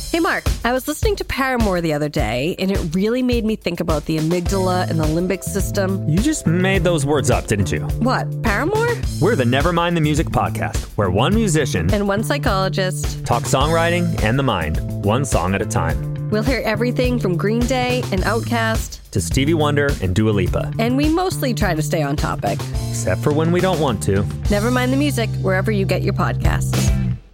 Hey, Mark, I was listening to Paramore the other day, and it really made me think about the amygdala and the limbic system. You just made those words up, didn't you? What, Paramore? We're the Nevermind the Music podcast, where one musician and one psychologist talk songwriting and the mind, one song at a time. We'll hear everything from Green Day and Outkast to Stevie Wonder and Dua Lipa. And we mostly try to stay on topic. Except for when we don't want to. Nevermind the Music, wherever you get your podcasts.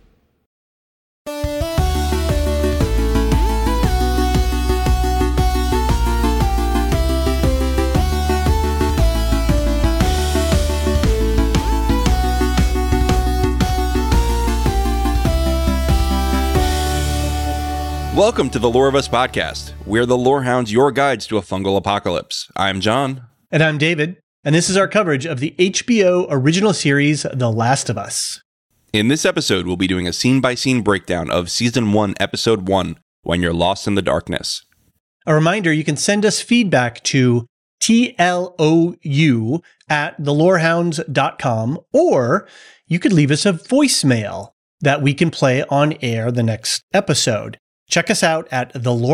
Welcome to the Lore of Us podcast. We're the Lorehounds, your guides to a fungal apocalypse. I'm John. And I'm David. And this is our coverage of the HBO original series, The Last of Us. In this episode, we'll be doing a scene-by-scene breakdown of Season 1, Episode 1, When You're Lost in the Darkness. A reminder, you can send us feedback to TLOU@thelorehounds.com, or you could leave us a voicemail that we can play on air the next episode. Check us out at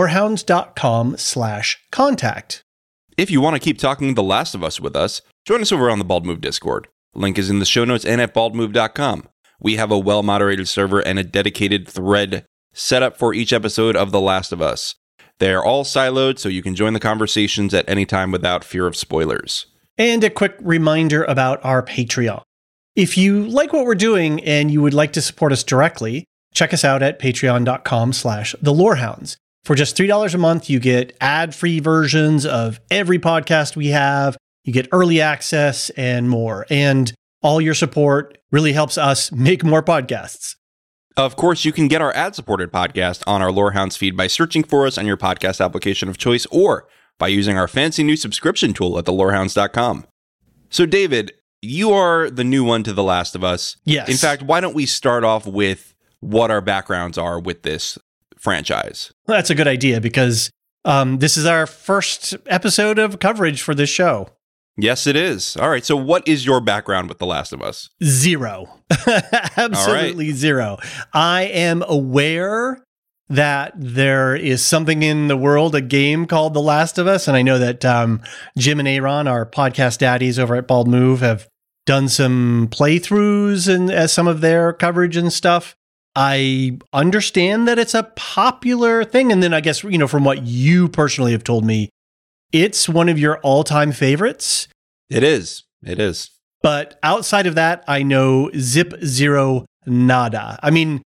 thelorehounds.com/contact. If you want to keep talking The Last of Us with us, join us over on the Bald Move Discord. Link is in the show notes and at baldmove.com. We have a well-moderated server and a dedicated thread set up for each episode of The Last of Us. They are all siloed, so you can join the conversations at any time without fear of spoilers. And a quick reminder about our Patreon. If you like what we're doing and you would like to support us directly, check us out at patreon.com/thelorehounds. For just $3 a month, you get ad-free versions of every podcast we have. You get early access and more. And all your support really helps us make more podcasts. Of course, you can get our ad-supported podcast on our Lorehounds feed by searching for us on your podcast application of choice or by using our fancy new subscription tool at thelorehounds.com. So, David, you are the new one to The Last of Us. Yes. In fact, why don't we start off with what our backgrounds are with this franchise? Well, that's a good idea because this is our first episode of coverage for this show. Yes, it is. All right. So what is your background with The Last of Us? Zero. Absolutely zero. I am aware that there is something in the world, a game called The Last of Us. And I know that Jim and Aaron, our podcast daddies over at Bald Move, have done some playthroughs and as some of their coverage and stuff. I understand that it's a popular thing. And then I guess, from what you personally have told me, it's one of your all-time favorites. It is. It is. But outside of that, I know zip, zero, nada. I mean,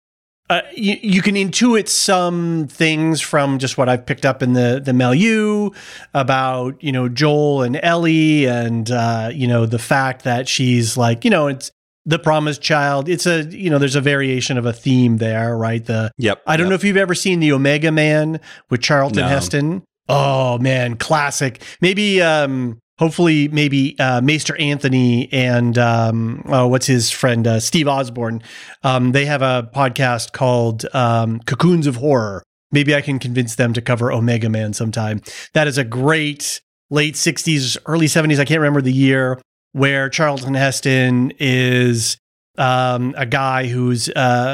you can intuit some things from just what I've picked up in the milieu about, Joel and Ellie and, the fact that she's like, it's the promised child. It's there's a variation of a theme there, right? I don't know if you've ever seen The Omega Man with Charlton Heston. Oh man, classic. Maybe, hopefully Maester Anthony and, what's his friend, Steve Osborne. They have a podcast called, Cocoons of Horror. Maybe I can convince them to cover Omega Man sometime. That is a great late 60s, early 70s. I can't remember the year, where Charlton Heston is a guy who's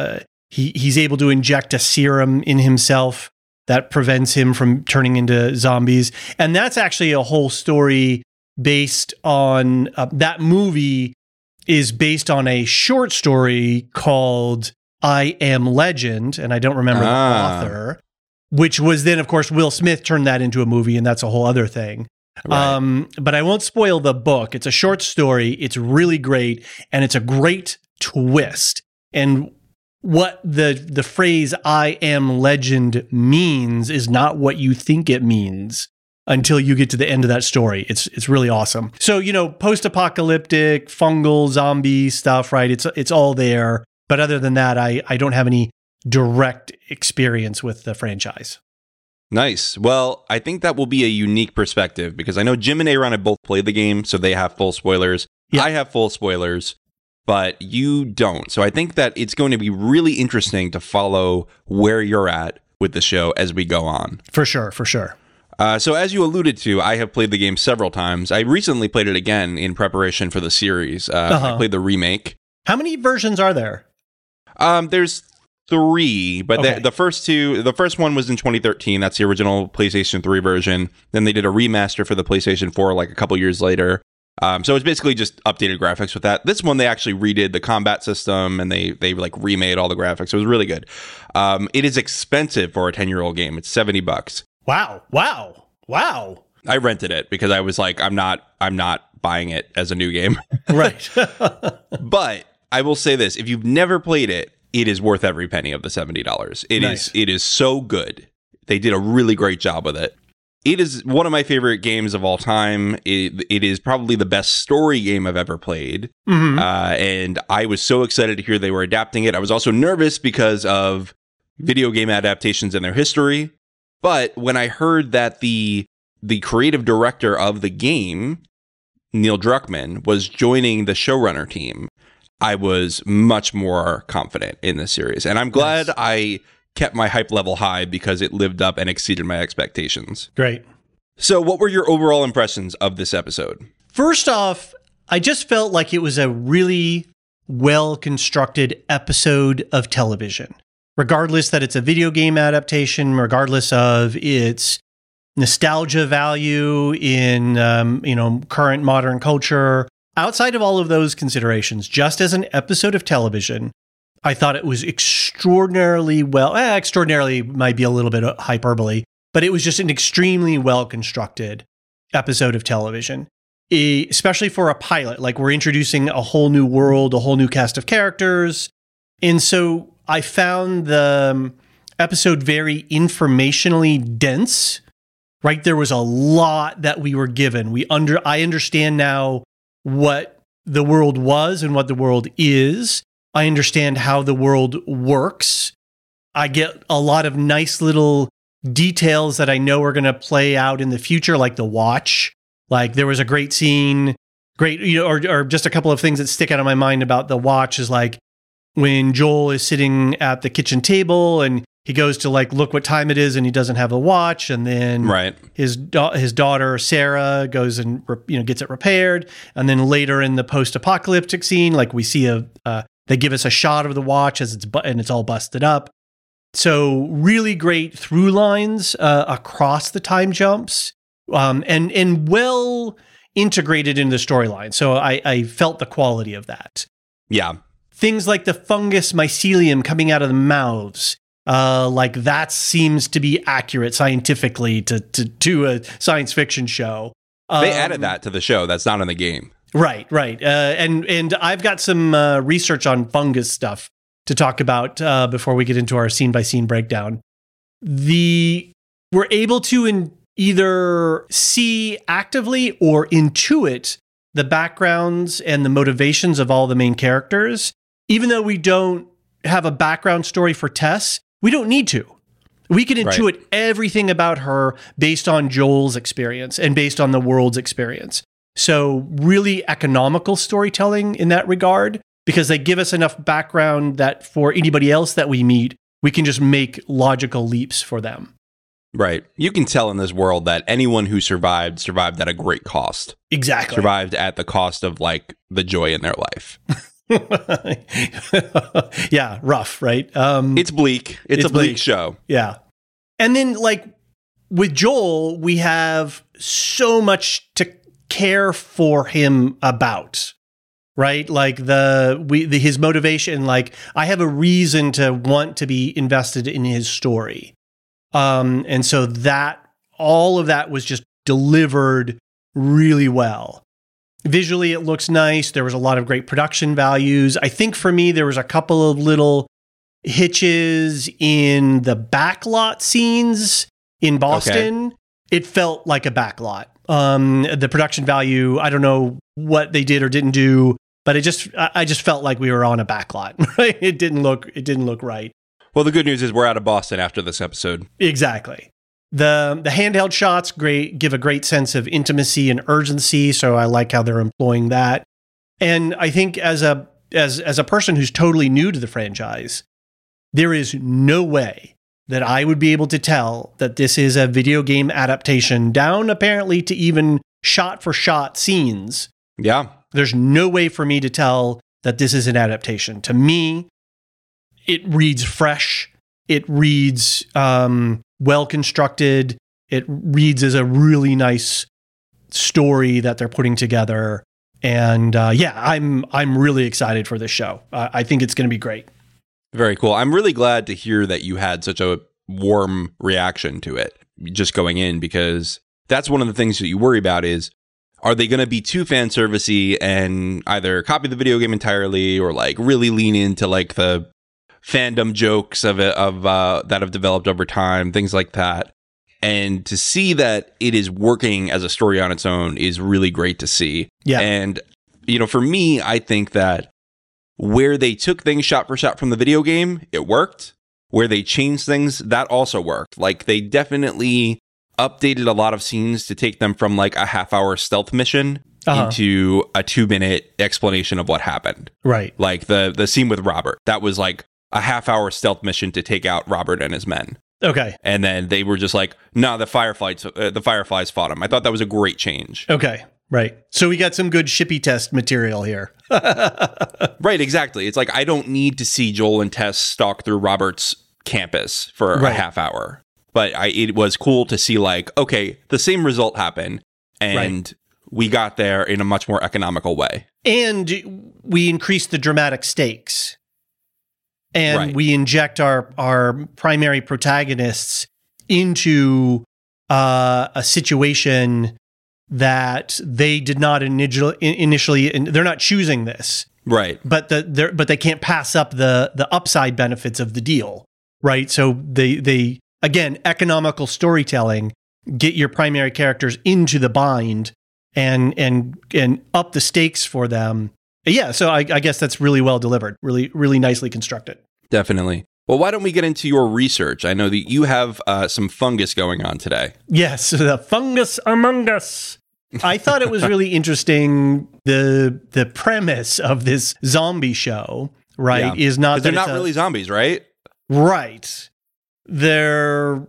he's able to inject a serum in himself that prevents him from turning into zombies. And that's actually a whole story based on that movie is based on a short story called I Am Legend. And I don't remember the author, which was then, of course, Will Smith turned that into a movie. And that's a whole other thing. Right. But I won't spoil the book. It's a short story. It's really great. And it's a great twist. And what the phrase I am legend means is not what you think it means until you get to the end of that story. It's really awesome. So, post-apocalyptic, fungal, zombie stuff, right? It's all there. But other than that, I don't have any direct experience with the franchise. Nice. Well, I think that will be a unique perspective because I know Jim and Aaron have both played the game, so they have full spoilers. Yeah. I have full spoilers, but you don't. So I think that it's going to be really interesting to follow where you're at with the show as we go on. For sure, for sure. So as you alluded to, I have played the game several times. I recently played it again in preparation for the series. I played the remake. How many versions are there? There's 3, but Okay. the first one was in 2013. That's the original PlayStation 3 version. Then they did a remaster for the PlayStation 4 like a couple years later. So it's basically just updated graphics with that. This one, they actually redid the combat system and they like remade all the graphics. It was really good. It is expensive for a 10-year-old game. It's $70. Wow. I rented it because I was like, I'm not buying it as a new game. Right. But I will say this: if you've never played it, it is worth every penny of the $70. Nice. It is so good. They did a really great job with it. It is one of my favorite games of all time. It is probably the best story game I've ever played. And I was so excited to hear they were adapting it. I was also nervous because of video game adaptations and their history. But when I heard that the creative director of the game, Neil Druckmann, was joining the showrunner team, I was much more confident in this series. And I'm glad I kept my hype level high because it lived up and exceeded my expectations. Great. So what were your overall impressions of this episode? First off, I just felt like it was a really well-constructed episode of television. Regardless that it's a video game adaptation, regardless of its nostalgia value in current modern culture, outside of all of those considerations, just as an episode of television, I thought it was extraordinarily extraordinarily might be a little bit of hyperbole, but it was just an extremely well-constructed episode of television, especially for a pilot. Like, we're introducing a whole new world, a whole new cast of characters. And so I found the episode very informationally dense, right? There was a lot that we were given. I understand now what the world was and what the world is. I understand how the world works. I get a lot of nice little details that I know are going to play out in the future, like the watch. Like, there was a great scene, or just a couple of things that stick out of my mind about the watch is like when Joel is sitting at the kitchen table and he goes to like look what time it is and he doesn't have a watch, and then his daughter Sarah goes and gets it repaired, and then later in the post-apocalyptic scene, like we see they give us a shot of the watch as it's all busted up. So really great through lines across the time jumps, and well integrated into the storyline. So I felt the quality of that. Yeah. Things like the fungus mycelium coming out of the mouths, like that seems to be accurate scientifically to a science fiction show. They added that to the show. That's not in the game. Right. And I've got some research on fungus stuff to talk about before we get into our scene-by-scene breakdown. We're able to either see actively or intuit the backgrounds and the motivations of all the main characters. Even though we don't have a background story for Tess, we don't need to. We can intuit everything about her based on Joel's experience and based on the world's experience. So really economical storytelling in that regard, because they give us enough background that for anybody else that we meet, we can just make logical leaps for them. Right. You can tell in this world that anyone who survived at a great cost. Exactly. Survived at the cost of like the joy in their life. Yeah, rough, right? It's bleak. It's a bleak show. Yeah. And then like with Joel, we have so much to care for him about, right? Like his motivation, like I have a reason to want to be invested in his story. And so all of that was just delivered really well. Visually, it looks nice. There was a lot of great production values. I think for me, there was a couple of little hitches in the backlot scenes in Boston. Okay. It felt like a backlot. The production value, I don't know what they did or didn't do, but I just felt like we were on a backlot. Right? It didn't look right. Well, the good news is we're out of Boston after this episode. Exactly. The handheld shots give a great sense of intimacy and urgency, so I like how they're employing that. And I think as a person who's totally new to the franchise, there is no way that I would be able to tell that this is a video game adaptation, down apparently to even shot-for-shot scenes. Yeah. There's no way for me to tell that this is an adaptation. To me, it reads fresh. It reads well constructed. It reads as a really nice story that they're putting together. And I'm really excited for this show. I think it's going to be great. Very cool. I'm really glad to hear that you had such a warm reaction to it just going in, because that's one of the things that you worry about is, are they going to be too fan servicey and either copy the video game entirely or like really lean into like the fandom jokes of that have developed over time, things like that. And to see that it is working as a story on its own is really great to see. Yeah. And, for me, I think that where they took things shot for shot from the video game, it worked. Where they changed things, that also worked. Like, they definitely updated a lot of scenes to take them from like a half-hour stealth mission into a 2-minute explanation of what happened. Right. Like the scene with Robert, that was like a half-hour stealth mission to take out Robert and his men. Okay. And then they were just like, no, the Fireflies fought him. I thought that was a great change. Okay. Right. So we got some good shippy test material here. Right, exactly. It's like, I don't need to see Joel and Tess stalk through Robert's campus for a half hour. But it was cool to see like, okay, the same result happened and we got there in a much more economical way. And we increased the dramatic stakes. And we inject our primary protagonists into a situation that they did not initially, they're not choosing this, right? But they can't pass up the upside benefits of the deal, right? So they again, economical storytelling, get your primary characters into the bind and up the stakes for them. Yeah, so I guess that's really well delivered, really, really nicely constructed. Definitely. Well, why don't we get into your research? I know that you have some fungus going on today. Yes, the fungus among us. I thought it was really interesting, the premise of this zombie show, right, is not that they're not really zombies, right? Right. They're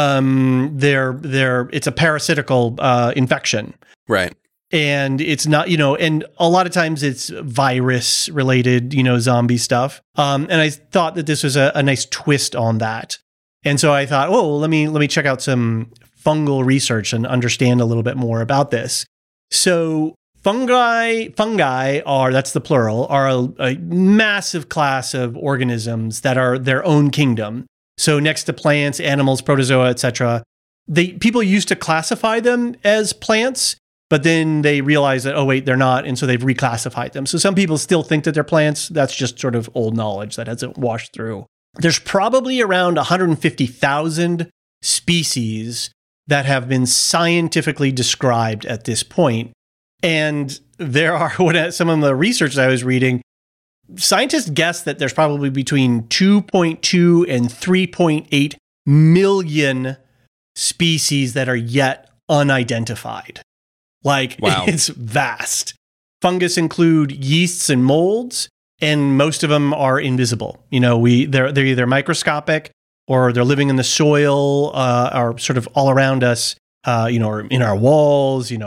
it's a parasitical infection. Right. And it's not, and a lot of times it's virus related, zombie stuff. And I thought that this was a nice twist on that. And so I thought, let me check out some fungal research and understand a little bit more about this. So fungi are, that's the plural, are a massive class of organisms that are their own kingdom. So next to plants, animals, protozoa, etc. People used to classify them as plants, but then they realized that, they're not. And so they've reclassified them. So some people still think that they're plants. That's just sort of old knowledge that hasn't washed through. There's probably around 150,000 species that have been scientifically described at this point. And there are, some of the research that I was reading, scientists guess that there's probably between 2.2 and 3.8 million species that are yet unidentified. Like, wow. It's vast. Fungus include yeasts and molds, and most of them are invisible. They're either microscopic or they're living in the soil, or sort of all around us, or in our walls, in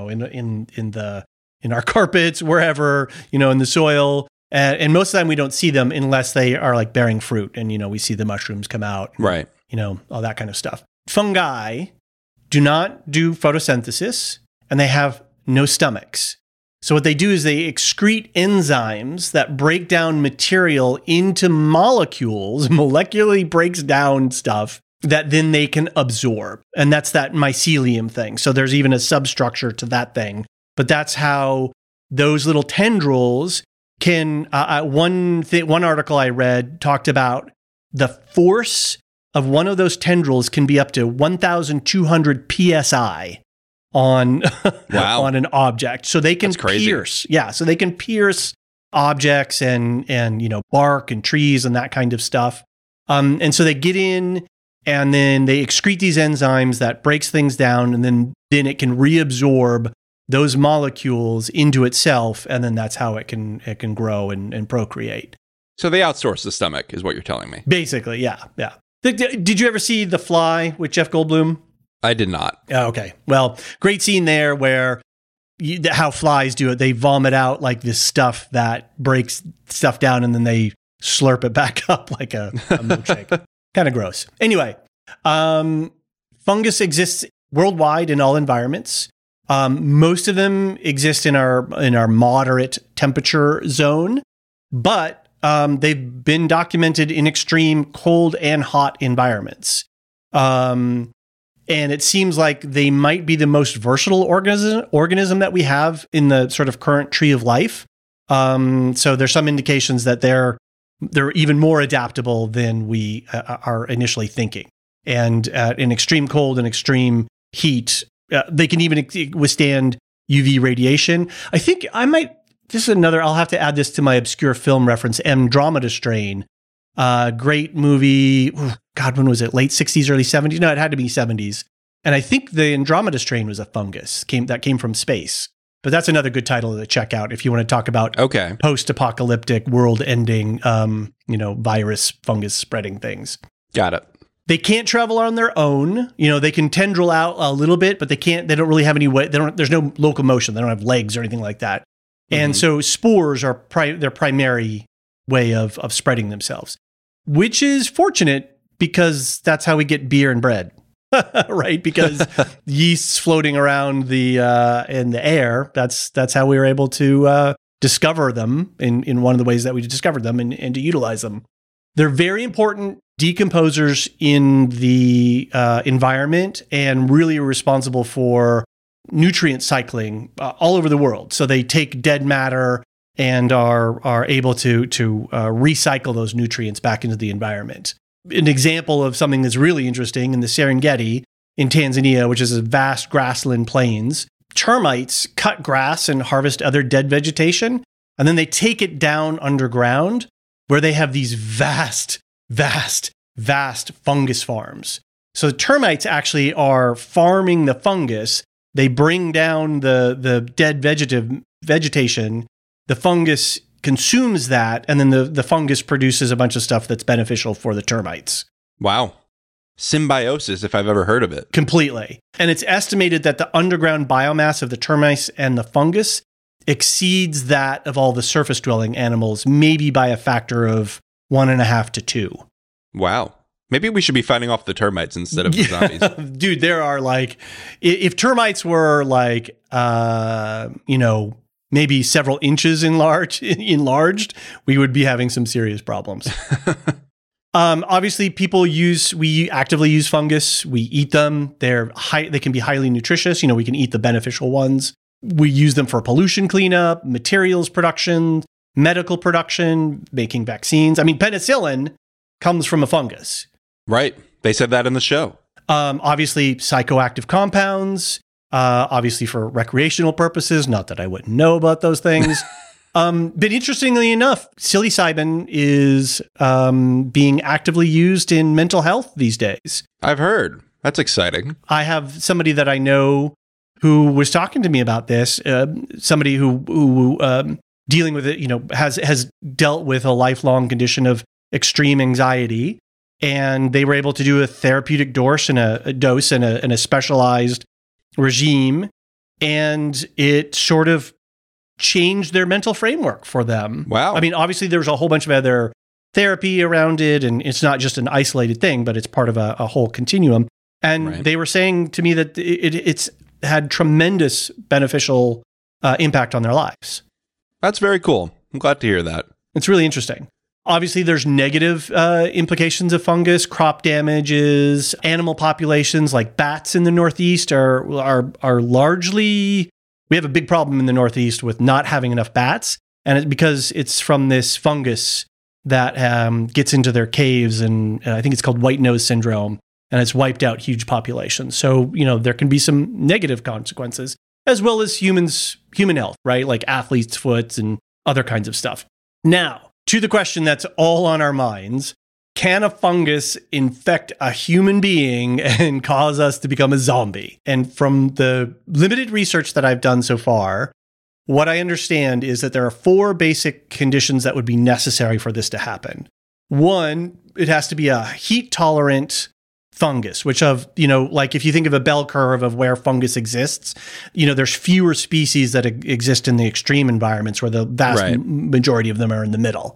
our carpets, wherever, in the soil. And most of the time we don't see them unless they are like bearing fruit, and we see the mushrooms come out, right? All that kind of stuff. Fungi do not do photosynthesis, and they have no stomachs. So what they do is they excrete enzymes that break down material into molecules, molecularly breaks down stuff that then they can absorb. And that's that mycelium thing. So there's even a substructure to that thing. But that's how those little tendrils can, one article I read talked about the force of one of those tendrils can be up to 1,200 PSI on, wow. on an object. So they can pierce. Yeah. So they can pierce objects and bark and trees and that kind of stuff. And so they get in and then they excrete these enzymes that breaks things down, and then it can reabsorb those molecules into itself. And then that's how it can grow and procreate. So they outsource the stomach is what you're telling me. Basically. Yeah. Yeah. Did you ever see The Fly with Jeff Goldblum? I did not. Oh, okay. Well, great scene there where how flies do it. They vomit out like this stuff that breaks stuff down, and then they slurp it back up like a milkshake. Kind of gross. Anyway, fungus exists worldwide in all environments. Most of them exist in our moderate temperature zone, but they've been documented in extreme cold and hot environments. And it seems like they might be the most versatile organism that we have in the sort of current tree of life. So there's some indications that they're even more adaptable than we are initially thinking. And in extreme cold and extreme heat, they can even withstand UV radiation. I think I might, I'll have to add this to my obscure film reference, Andromeda Strain. Great movie. God, when was it? Late 60s, early 70s? No, it had to be 70s. And I think the Andromeda Strain was a fungus that came from space. But that's another good title to check out if you want to talk about post-apocalyptic, world-ending, virus, fungus spreading things. Got it. They can't travel on their own. They can tendril out a little bit, but they don't really have any way. There's no locomotion. They don't have legs or anything like that. Mm-hmm. And so spores are their primary way of spreading themselves, which is fortunate because that's how we get beer and bread, right? Because yeasts floating around in the air. That's how we were able to discover them in one of the ways that we discovered them and to utilize them. They're very important decomposers in the environment and really are responsible for nutrient cycling all over the world. So they take dead matter and are able to recycle those nutrients back into the environment. An example of something that's really interesting in the Serengeti in Tanzania, which is a vast grassland plains, termites cut grass and harvest other dead vegetation, and then they take it down underground where they have these vast fungus farms. So the termites actually are farming the fungus. They bring down the dead vegetation. The fungus consumes that, and then the fungus produces a bunch of stuff that's beneficial for the termites. Wow. Symbiosis, if I've ever heard of it. Completely. And it's estimated that the underground biomass of the termites and the fungus exceeds that of all the surface-dwelling animals, maybe by a factor of 1.5 to 2. Wow. Maybe we should be fighting off the termites instead of the zombies. Dude, there are if termites were maybe several inches enlarged, we would be having some serious problems. Obviously, we actively use fungus. We eat them. They can be highly nutritious. We can eat the beneficial ones. We use them for pollution cleanup, materials production, medical production, making vaccines. I mean, penicillin comes from a fungus. Right. They said that in the show. Obviously, psychoactive compounds, obviously for recreational purposes. Not that I wouldn't know about those things. But interestingly enough, psilocybin is being actively used in mental health these days. I've heard. That's exciting. I have somebody that I know who was talking to me about this, somebody who dealing with it, has dealt with a lifelong condition of extreme anxiety, and they were able to do a therapeutic dose and a specialized regime, and it sort of changed their mental framework for them. Wow. I mean, obviously there's a whole bunch of other therapy around it, and it's not just an isolated thing, but it's part of a whole continuum. And They were saying to me that it's had tremendous beneficial impact on their lives. That's very cool. I'm glad to hear that. It's really interesting. Obviously, there's negative implications of fungus, crop damages, animal populations like bats in the Northeast are largely. We have a big problem in the Northeast with not having enough bats, and it's because it's from this fungus that gets into their caves, and I think it's called white nose syndrome, and it's wiped out huge populations. So there can be some negative consequences, as well as human health, right? Like athlete's foot and other kinds of stuff. Now, to the question that's all on our minds, can a fungus infect a human being and cause us to become a zombie? And from the limited research that I've done so far, what I understand is that there are 4 basic conditions that would be necessary for this to happen. One, it has to be a heat-tolerant fungus, which if you think of a bell curve of where fungus exists, there's fewer species that exist in the extreme environments where the vast majority of them are in the middle.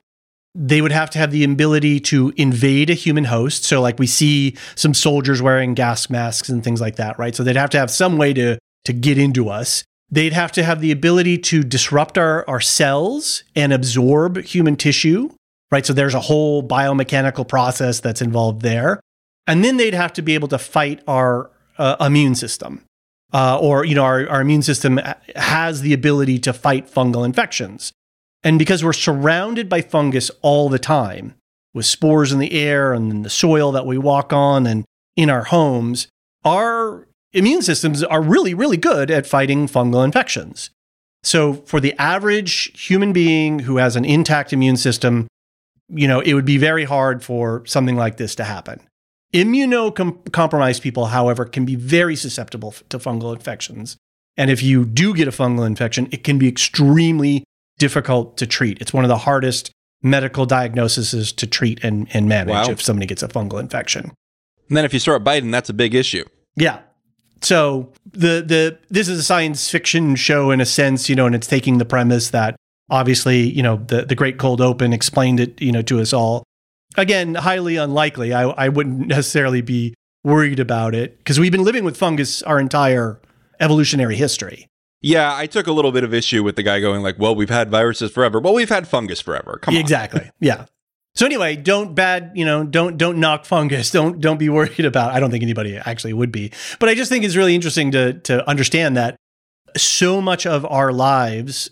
They would have to have the ability to invade a human host. So like we see some soldiers wearing gas masks and things like that, right? So they'd have to have some way to get into us. They'd have to have the ability to disrupt our cells and absorb human tissue, right? So there's a whole biomechanical process that's involved there. And then they'd have to be able to fight our immune system. Our immune system has the ability to fight fungal infections. And because we're surrounded by fungus all the time, with spores in the air and in the soil that we walk on and in our homes, our immune systems are really, really good at fighting fungal infections. So for the average human being who has an intact immune system, it would be very hard for something like this to happen. Immunocompromised people, however, can be very susceptible to fungal infections. And if you do get a fungal infection, it can be extremely difficult to treat. It's one of the hardest medical diagnoses to treat and manage if somebody gets a fungal infection. And then if you start biting, that's a big issue. Yeah. So this is a science fiction show in a sense, and it's taking the premise that obviously, the Great Cold Open explained it, to us all. Again, highly unlikely. I wouldn't necessarily be worried about it because we've been living with fungus our entire evolutionary history. Yeah, I took a little bit of issue with the guy going like, well, we've had viruses forever. Well, we've had fungus forever. Come on. Exactly. Yeah. So anyway, don't knock fungus. Don't be worried about. I don't think anybody actually would be. But I just think it's really interesting to understand that so much of our lives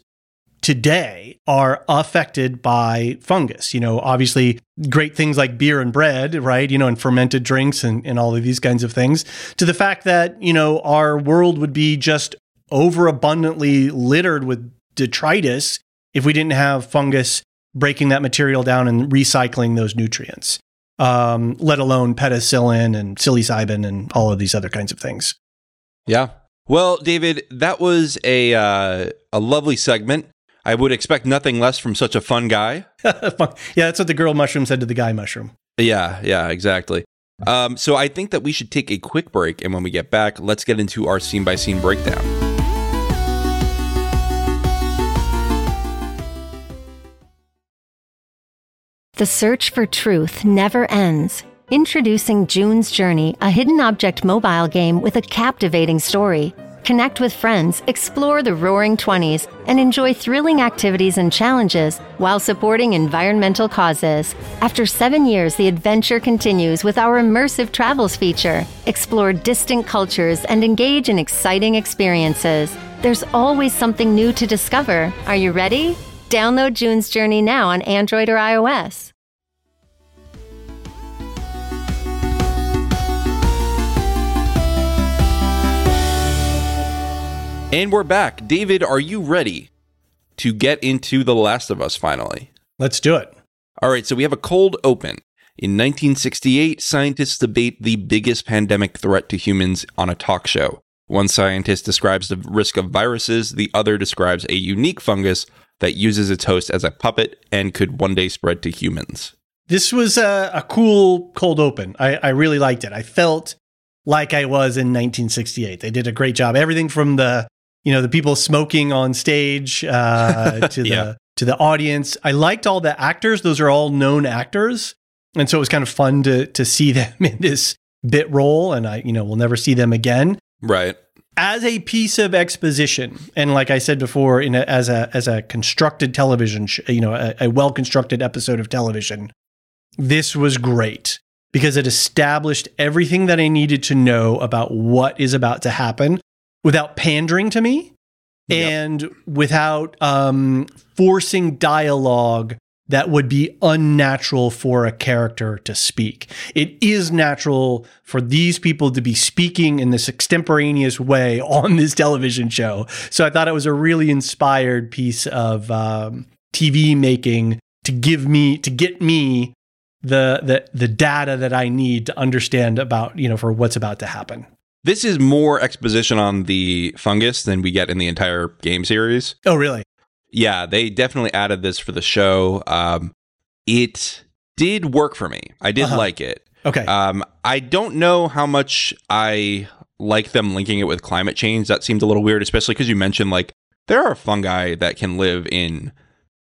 today are affected by fungus. Obviously great things like beer and bread, right? And fermented drinks and all of these kinds of things, to the fact that, our world would be just overabundantly littered with detritus if we didn't have fungus breaking that material down and recycling those nutrients, let alone penicillin and psilocybin and all of these other kinds of things. Yeah. Well, David, that was a lovely segment. I would expect nothing less from such a fun guy. Yeah, that's what the girl mushroom said to the guy mushroom. Yeah, exactly. So I think that we should take a quick break, and when we get back, let's get into our scene-by-scene breakdown. The search for truth never ends. Introducing June's Journey, a hidden object mobile game with a captivating story. Connect with friends, explore the Roaring 20s, and enjoy thrilling activities and challenges while supporting environmental causes. After 7 years, the adventure continues with our immersive travels feature. Explore distant cultures and engage in exciting experiences. There's always something new to discover. Are you ready? Download June's Journey now on Android or iOS. And we're back. David, are you ready to get into The Last of Us finally? Let's do it. All right, so we have a cold open. In 1968, scientists debate the biggest pandemic threat to humans on a talk show. One scientist describes the risk of viruses, the other describes a unique fungus that uses its host as a puppet and could one day spread to humans. This was a cool cold open. I really liked it. I felt like I was in 1968. They did a great job. Everything from the people smoking on stage to the audience. I liked all the actors. Those are all known actors. And so it was kind of fun to see them in this bit role. And we'll never see them again. Right. As a piece of exposition, and like I said before, as a constructed television, a well-constructed episode of television, this was great because it established everything that I needed to know about what is about to happen without pandering to me and without forcing dialogue that would be unnatural for a character to speak. It is natural for these people to be speaking in this extemporaneous way on this television show. So I thought it was a really inspired piece of TV making to get me the data that I need to understand about, for what's about to happen. This is more exposition on the fungus than we get in the entire game series. Oh, really? Yeah, they definitely added this for the show. It did work for me. I did like it. Okay. I don't know how much I like them linking it with climate change. That seemed a little weird, especially because you mentioned there are fungi that can live in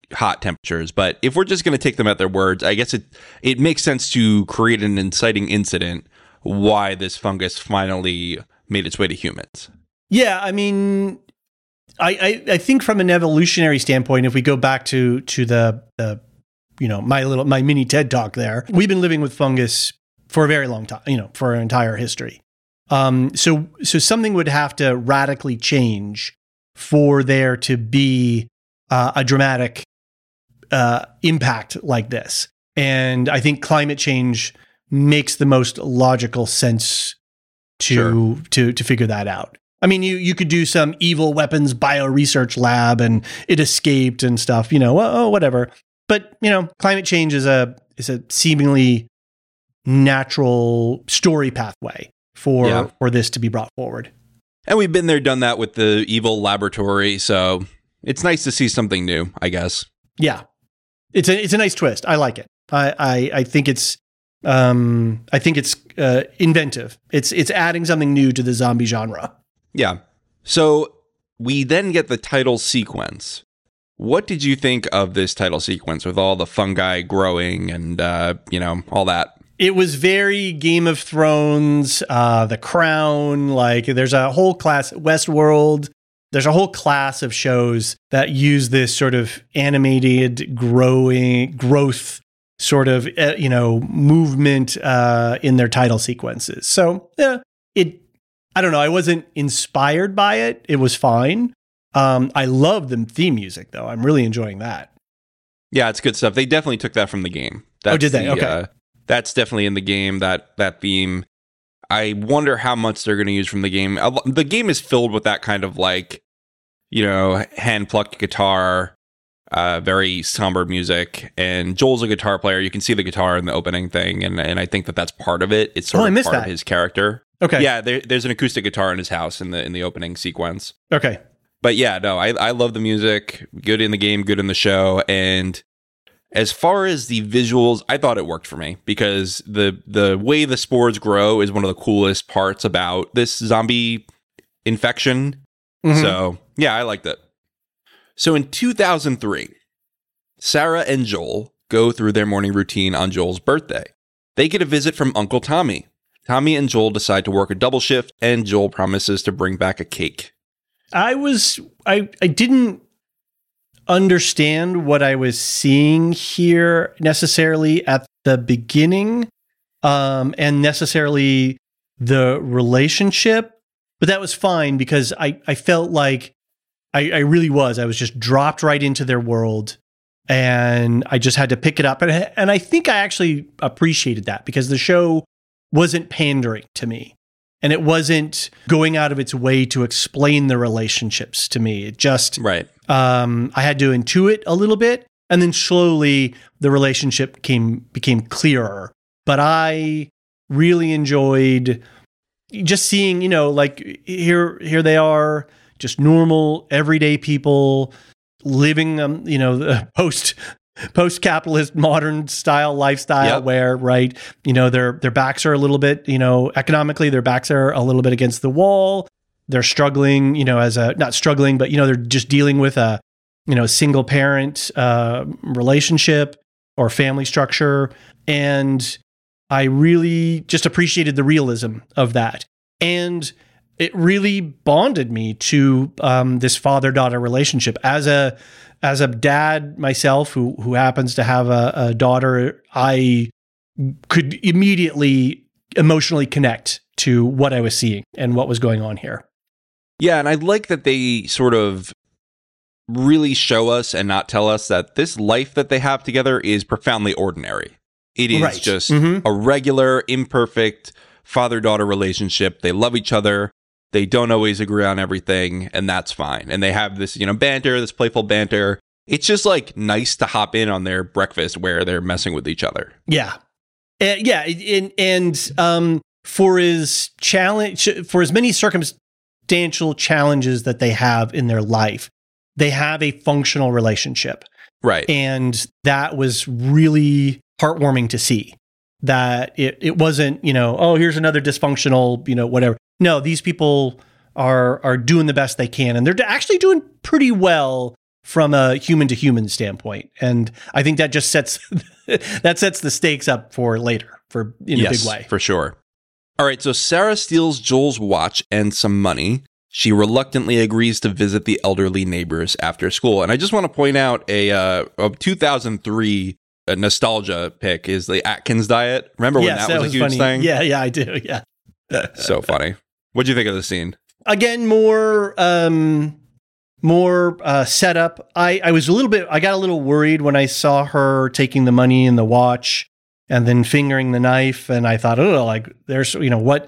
hot temperatures. But if we're just going to take them at their words, I guess it makes sense to create an inciting incident why this fungus finally made its way to humans. Yeah, I mean, I think from an evolutionary standpoint, if we go back to the my mini TED talk there, we've been living with fungus for a very long time, for our entire history. So something would have to radically change for there to be a dramatic impact like this. And I think climate change makes the most logical sense to figure that out. I mean, you could do some evil weapons bioresearch lab and it escaped and stuff, whatever. But, climate change is a seemingly natural story pathway for this to be brought forward. And we've been there, done that with the evil laboratory. So it's nice to see something new, I guess. Yeah. It's a nice twist. I like it. I think it's inventive. It's adding something new to the zombie genre. Yeah. So we then get the title sequence. What did you think of this title sequence with all the fungi growing and, all that? It was very Game of Thrones, The Crown, like there's a whole class, Westworld. There's a whole class of shows that use this sort of animated growth sort of, movement in their title sequences. So I don't know. I wasn't inspired by it. It was fine. I love the theme music, though. I'm really enjoying that. Yeah, it's good stuff. They definitely took that from the game. Did they? Okay. That's definitely in the game, that theme. I wonder how much they're going to use from the game. The game is filled with that kind of hand-plucked guitar, very somber music. And Joel's a guitar player. You can see the guitar in the opening thing. And I think that's part of it. It's sort of part of his character. Okay. Yeah, there's an acoustic guitar in his house in the opening sequence. Okay. But yeah, no, I love the music. Good in the game, good in the show. And as far as the visuals, I thought it worked for me because the way the spores grow is one of the coolest parts about this zombie infection. Mm-hmm. So yeah, I liked it. So in 2003, Sarah and Joel go through their morning routine on Joel's birthday. They get a visit from Uncle Tommy. Tommy and Joel decide to work a double shift, and Joel promises to bring back a cake. I didn't understand what I was seeing here necessarily at the beginning, and necessarily the relationship, but that was fine because I felt like I really was. I was just dropped right into their world, and I just had to pick it up. And I think I actually appreciated that because the show wasn't pandering to me. And it wasn't going out of its way to explain the relationships to me. It just, right. I had to intuit a little bit, and then slowly the relationship became clearer. But I really enjoyed just seeing, here they are, just normal, everyday people living, the post-capitalist modern style lifestyle where, right, their backs are a little bit, economically, their backs are a little bit against the wall. They're struggling, not struggling, but, they're just dealing with a, single parent relationship or family structure. And I really just appreciated the realism of that. And it really bonded me to this father-daughter relationship. As a dad myself, who happens to have a daughter, I could immediately emotionally connect to what I was seeing and what was going on here. Yeah, and I like that they sort of really show us and not tell us that this life that they have together is profoundly ordinary. It is just a regular, imperfect father-daughter relationship. They love each other. They don't always agree on everything, and that's fine. And they have this, banter, this playful banter. It's just nice to hop in on their breakfast where they're messing with each other. Yeah. And for as many circumstantial challenges that they have in their life, they have a functional relationship. Right. And that was really heartwarming to see. That it wasn't, here's another dysfunctional, whatever. No, these people are doing the best they can, and they're actually doing pretty well from a human to human standpoint. And I think that just sets the stakes up for later in a big way. For sure. All right, so Sarah steals Joel's watch and some money. She reluctantly agrees to visit the elderly neighbors after school. And I just want to point out a 2003 nostalgia pick is the Atkins diet. Remember when that was a huge funny thing? Yeah, I do. Yeah. So funny. What'd you think of the scene? Again, more setup. I got a little worried when I saw her taking the money and the watch and then fingering the knife. And I thought, there's, what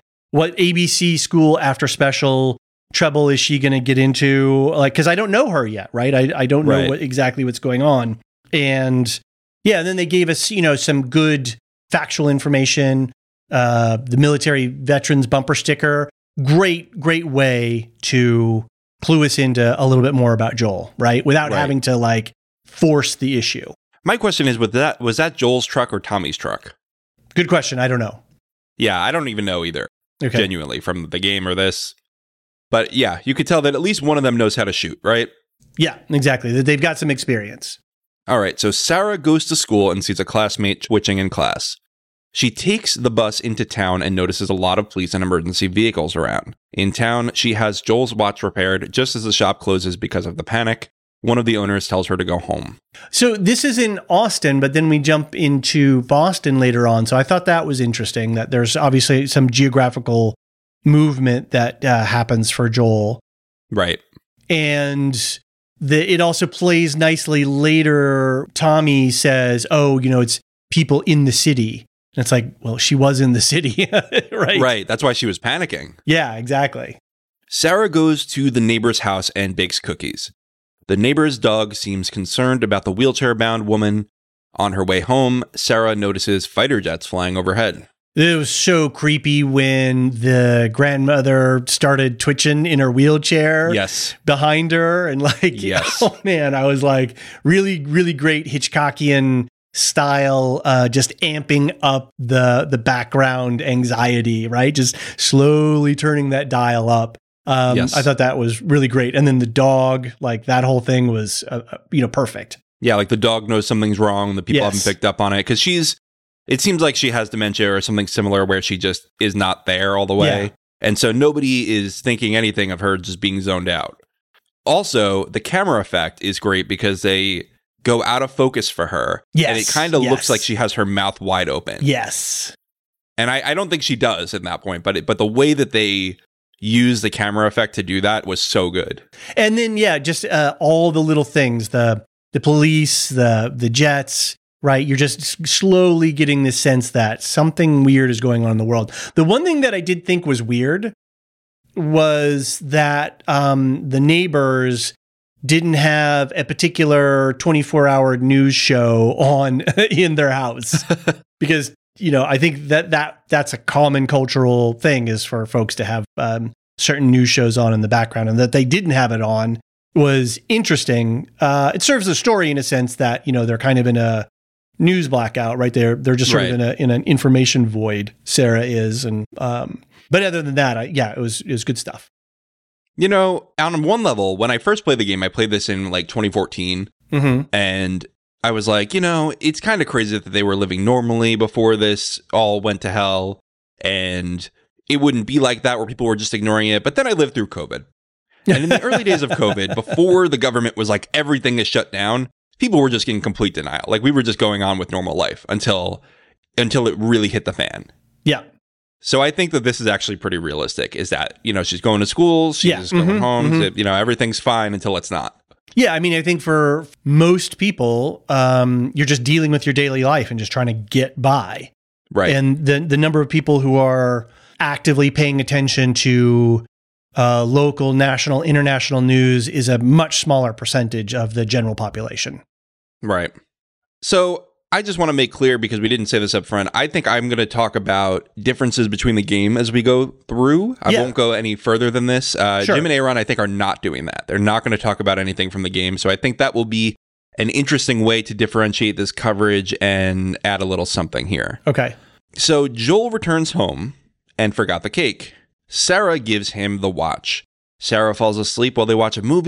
ABC school after special trouble is she going to get into? Cause I don't know her yet. Right. I don't know exactly what's going on. And yeah. And then they gave us, some good factual information. The military veterans bumper sticker, great way to clue us into a little bit more about Joel, right? Without having to force the issue. My question is, was that Joel's truck or Tommy's truck? Good question. I don't know. Yeah, I don't even know either. Okay. Genuinely, from the game or this. But yeah, you could tell that at least one of them knows how to shoot, right? Yeah, exactly. They've got some experience. All right, so Sarah goes to school and sees a classmate twitching in class. She takes the bus into town and notices a lot of police and emergency vehicles around. In town, she has Joel's watch repaired just as the shop closes because of the panic. One of the owners tells her to go home. So this is in Austin, but then we jump into Boston later on. So I thought that was interesting that there's obviously some geographical movement that happens for Joel. Right. And it also plays nicely later. Tommy says, it's people in the city. And it's like, well, she was in the city, right? Right. That's why she was panicking. Yeah, exactly. Sarah goes to the neighbor's house and bakes cookies. The neighbor's dog seems concerned about the wheelchair-bound woman. On her way home, Sarah notices fighter jets flying overhead. It was so creepy when the grandmother started twitching in her wheelchair behind her. And oh man, I was like, really, really great Hitchcockian style, just amping up the background anxiety, right? Just slowly turning that dial up. I thought that was really great. And then the dog, that whole thing was, perfect. Yeah, the dog knows something's wrong. The people haven't picked up on it because it seems like she has dementia or something similar where she just is not there all the way. Yeah. And so nobody is thinking anything of her just being zoned out. Also, the camera effect is great because they go out of focus for her. Yes. And it kind of looks like she has her mouth wide open. Yes. And I don't think she does at that point, but the way that they use the camera effect to do that was so good. And then, just all the little things, the police, the jets, right? You're just slowly getting this sense that something weird is going on in the world. The one thing that I did think was weird was that the neighbors didn't have a particular 24-hour news show on in their house because, I think that's a common cultural thing is for folks to have certain news shows on in the background, and that they didn't have it on was interesting. It serves the story in a sense that, they're kind of in a news blackout, right? They're just sort of in an information void. Sarah is. And, but other than that, it was good stuff. On one level, when I first played the game, I played this in 2014 and I was like, it's kind of crazy that they were living normally before this all went to hell, and it wouldn't be like that where people were just ignoring it. But then I lived through COVID. And in the early days of COVID, before the government was like, everything is shut down, people were just in complete denial. We were just going on with normal life until it really hit the fan. Yeah. So I think that this is actually pretty realistic, is that, she's going to school, she's going home, everything's fine until it's not. Yeah, I think for most people, you're just dealing with your daily life and just trying to get by. Right. And the number of people who are actively paying attention to local, national, international news is a much smaller percentage of the general population. Right. So I just want to make clear, because we didn't say this up front, I think I'm going to talk about differences between the game as we go through. I won't go any further than this. Sure. Jim and Aaron, I think, are not doing that. They're not going to talk about anything from the game. So I think that will be an interesting way to differentiate this coverage and add a little something here. Okay. So Joel returns home and forgot the cake. Sarah gives him the watch. Sarah falls asleep while they watch a movie.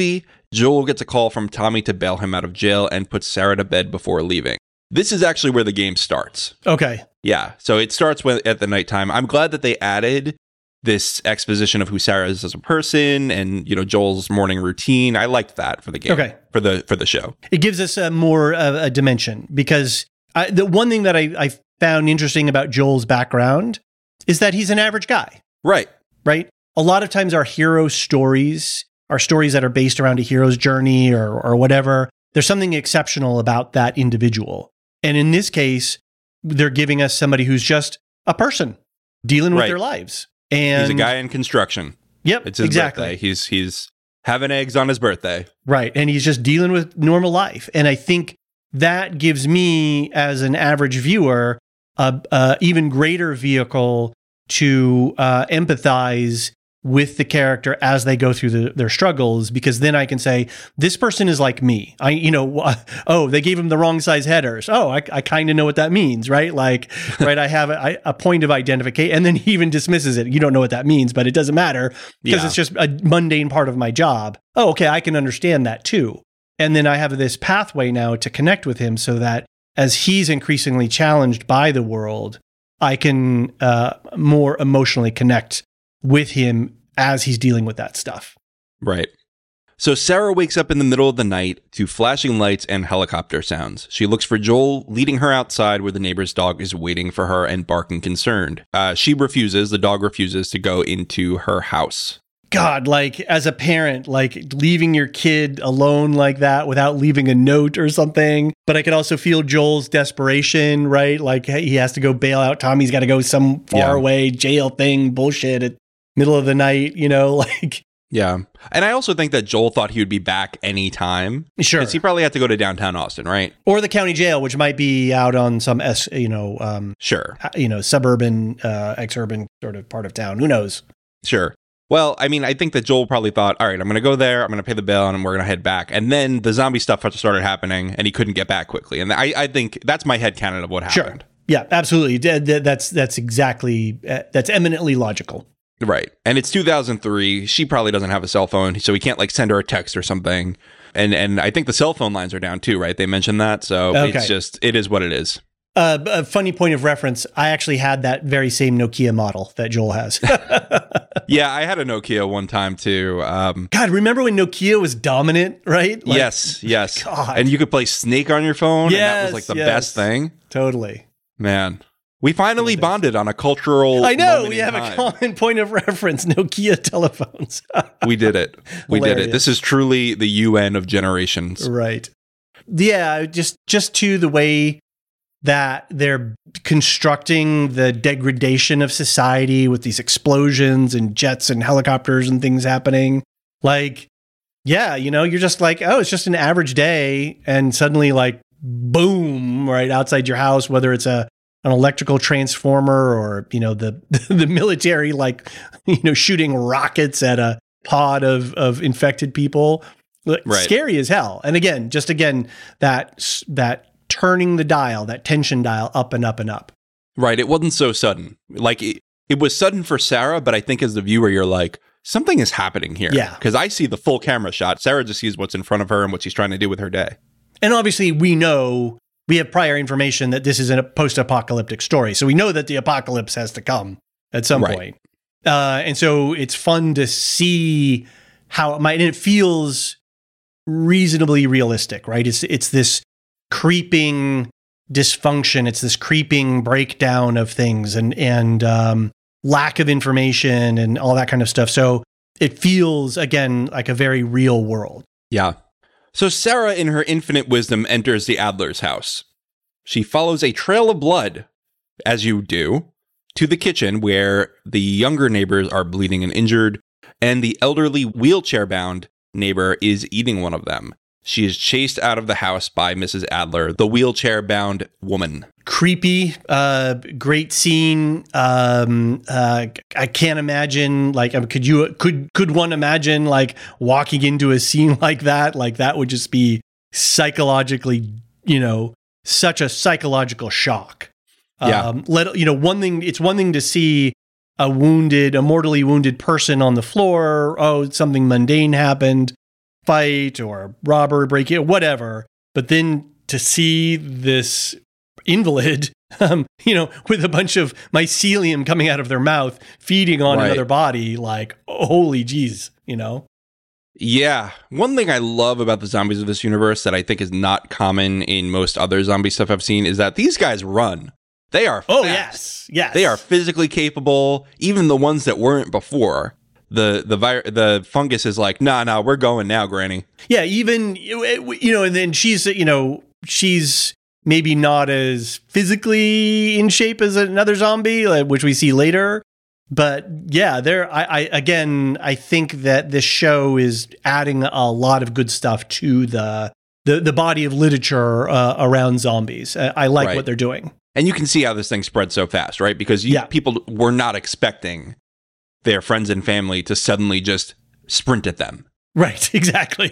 Joel gets a call from Tommy to bail him out of jail and puts Sarah to bed before leaving. This is actually where the game starts. Okay. Yeah, so it starts at the nighttime. I'm glad that they added this exposition of who Sarah is as a person and, Joel's morning routine. I liked that for the game. Okay. For the show. It gives us more of a dimension because the one thing that I found interesting about Joel's background is that he's an average guy. Right. Right? A lot of times our hero stories are stories that are based around a hero's journey or whatever. There's something exceptional about that individual. And in this case, they're giving us somebody who's just a person dealing with their lives. And he's a guy in construction. Yep, it's his exactly. birthday. He's having eggs on his birthday. Right. And he's just dealing with normal life. And I think that gives me, as an average viewer, a even greater vehicle to empathize with the character as they go through their struggles, because then I can say, this person is like me. They gave him the wrong size headers. Oh, I kind of know what that means, right? Like, right, I have a point of identification, and then he even dismisses it. You don't know what that means, but it doesn't matter because it's just a mundane part of my job. Oh, okay, I can understand that too. And then I have this pathway now to connect with him so that as he's increasingly challenged by the world, I can more emotionally connect with him as he's dealing with that stuff. Right. So Sarah wakes up in the middle of the night to flashing lights and helicopter sounds. She looks for Joel, leading her outside where the neighbor's dog is waiting for her and barking concerned. The dog refuses to go into her house. God, like as a parent, like leaving your kid alone like that without leaving a note or something. But I could also feel Joel's desperation, right? Like he has to go bail out Tommy's got to go some far away jail thing, bullshit at middle of the night, like. Yeah. And I also think that Joel thought he would be back anytime. Sure. Because he probably had to go to downtown Austin, right? Or the county jail, which might be out on some, sure. Suburban, exurban sort of part of town. Who knows? Sure. Well, I mean, I think that Joel probably thought, all right, I'm going to go there, I'm going to pay the bill, and we're going to head back. And then the zombie stuff started happening, and he couldn't get back quickly. And I think that's my headcanon of what happened. Sure. Yeah, absolutely. That's exactly, that's eminently logical. Right. And it's 2003. She probably doesn't have a cell phone, so we can't send her a text or something. And I think the cell phone lines are down too, right? They mentioned that. So it is what it is. A funny point of reference, I actually had that very same Nokia model that Joel has. Yeah, I had a Nokia one time too. God, remember when Nokia was dominant, right? Yes. God. And you could play Snake on your phone, and that was the best thing. Totally. Man. We finally bonded on a cultural I know, moment we have a common point of reference, Nokia telephones. We did it. We did it. This is truly the UN of generations. Right. Yeah, just to the way that they're constructing the degradation of society with these explosions and jets and helicopters and things happening. Like, yeah, you're just like, oh, it's just an average day. And suddenly boom, right outside your house, whether it's an electrical transformer or, the military, shooting rockets at a pod of infected people. Right. Scary as hell. And again, that turning the dial, that tension dial up and up and up. Right. It wasn't so sudden. It was sudden for Sarah, but I think as the viewer, you're like, something is happening here. Yeah. Because I see the full camera shot. Sarah just sees what's in front of her and what she's trying to do with her day. And obviously we have prior information that this is a post-apocalyptic story. So we know that the apocalypse has to come at some point. And so it's fun to see how it might, and it feels reasonably realistic, right? It's this creeping dysfunction. It's this creeping breakdown of things and lack of information and all that kind of stuff. So it feels, again, like a very real world. Yeah. So Sarah, in her infinite wisdom, enters the Adler's house. She follows a trail of blood, as you do, to the kitchen where the younger neighbors are bleeding and injured, and the elderly wheelchair-bound neighbor is eating one of them. She is chased out of the house by Mrs. Adler, the wheelchair-bound woman. Creepy, great scene. I can't imagine, could one imagine walking into a scene like that? Like that would just be psychologically, such a psychological shock. Yeah. It's one thing to see a mortally wounded person on the floor. Oh, something mundane happened. fight or robbery, break in, whatever. But then to see this invalid, with a bunch of mycelium coming out of their mouth, feeding on another body, like, holy geez, Yeah. One thing I love about the zombies of this universe that I think is not common in most other zombie stuff I've seen is that these guys run. They are fast. Oh, yes. They are physically capable, even the ones that weren't before. The fungus is like, nah, we're going now, Granny. Yeah, even, and then she's maybe not as physically in shape as another zombie, which we see later. But yeah, I think that this show is adding a lot of good stuff to the body of literature around zombies. I like what they're doing. And you can see how this thing spread so fast, right? Because people were not expecting their friends and family to suddenly just sprint at them. Right, exactly.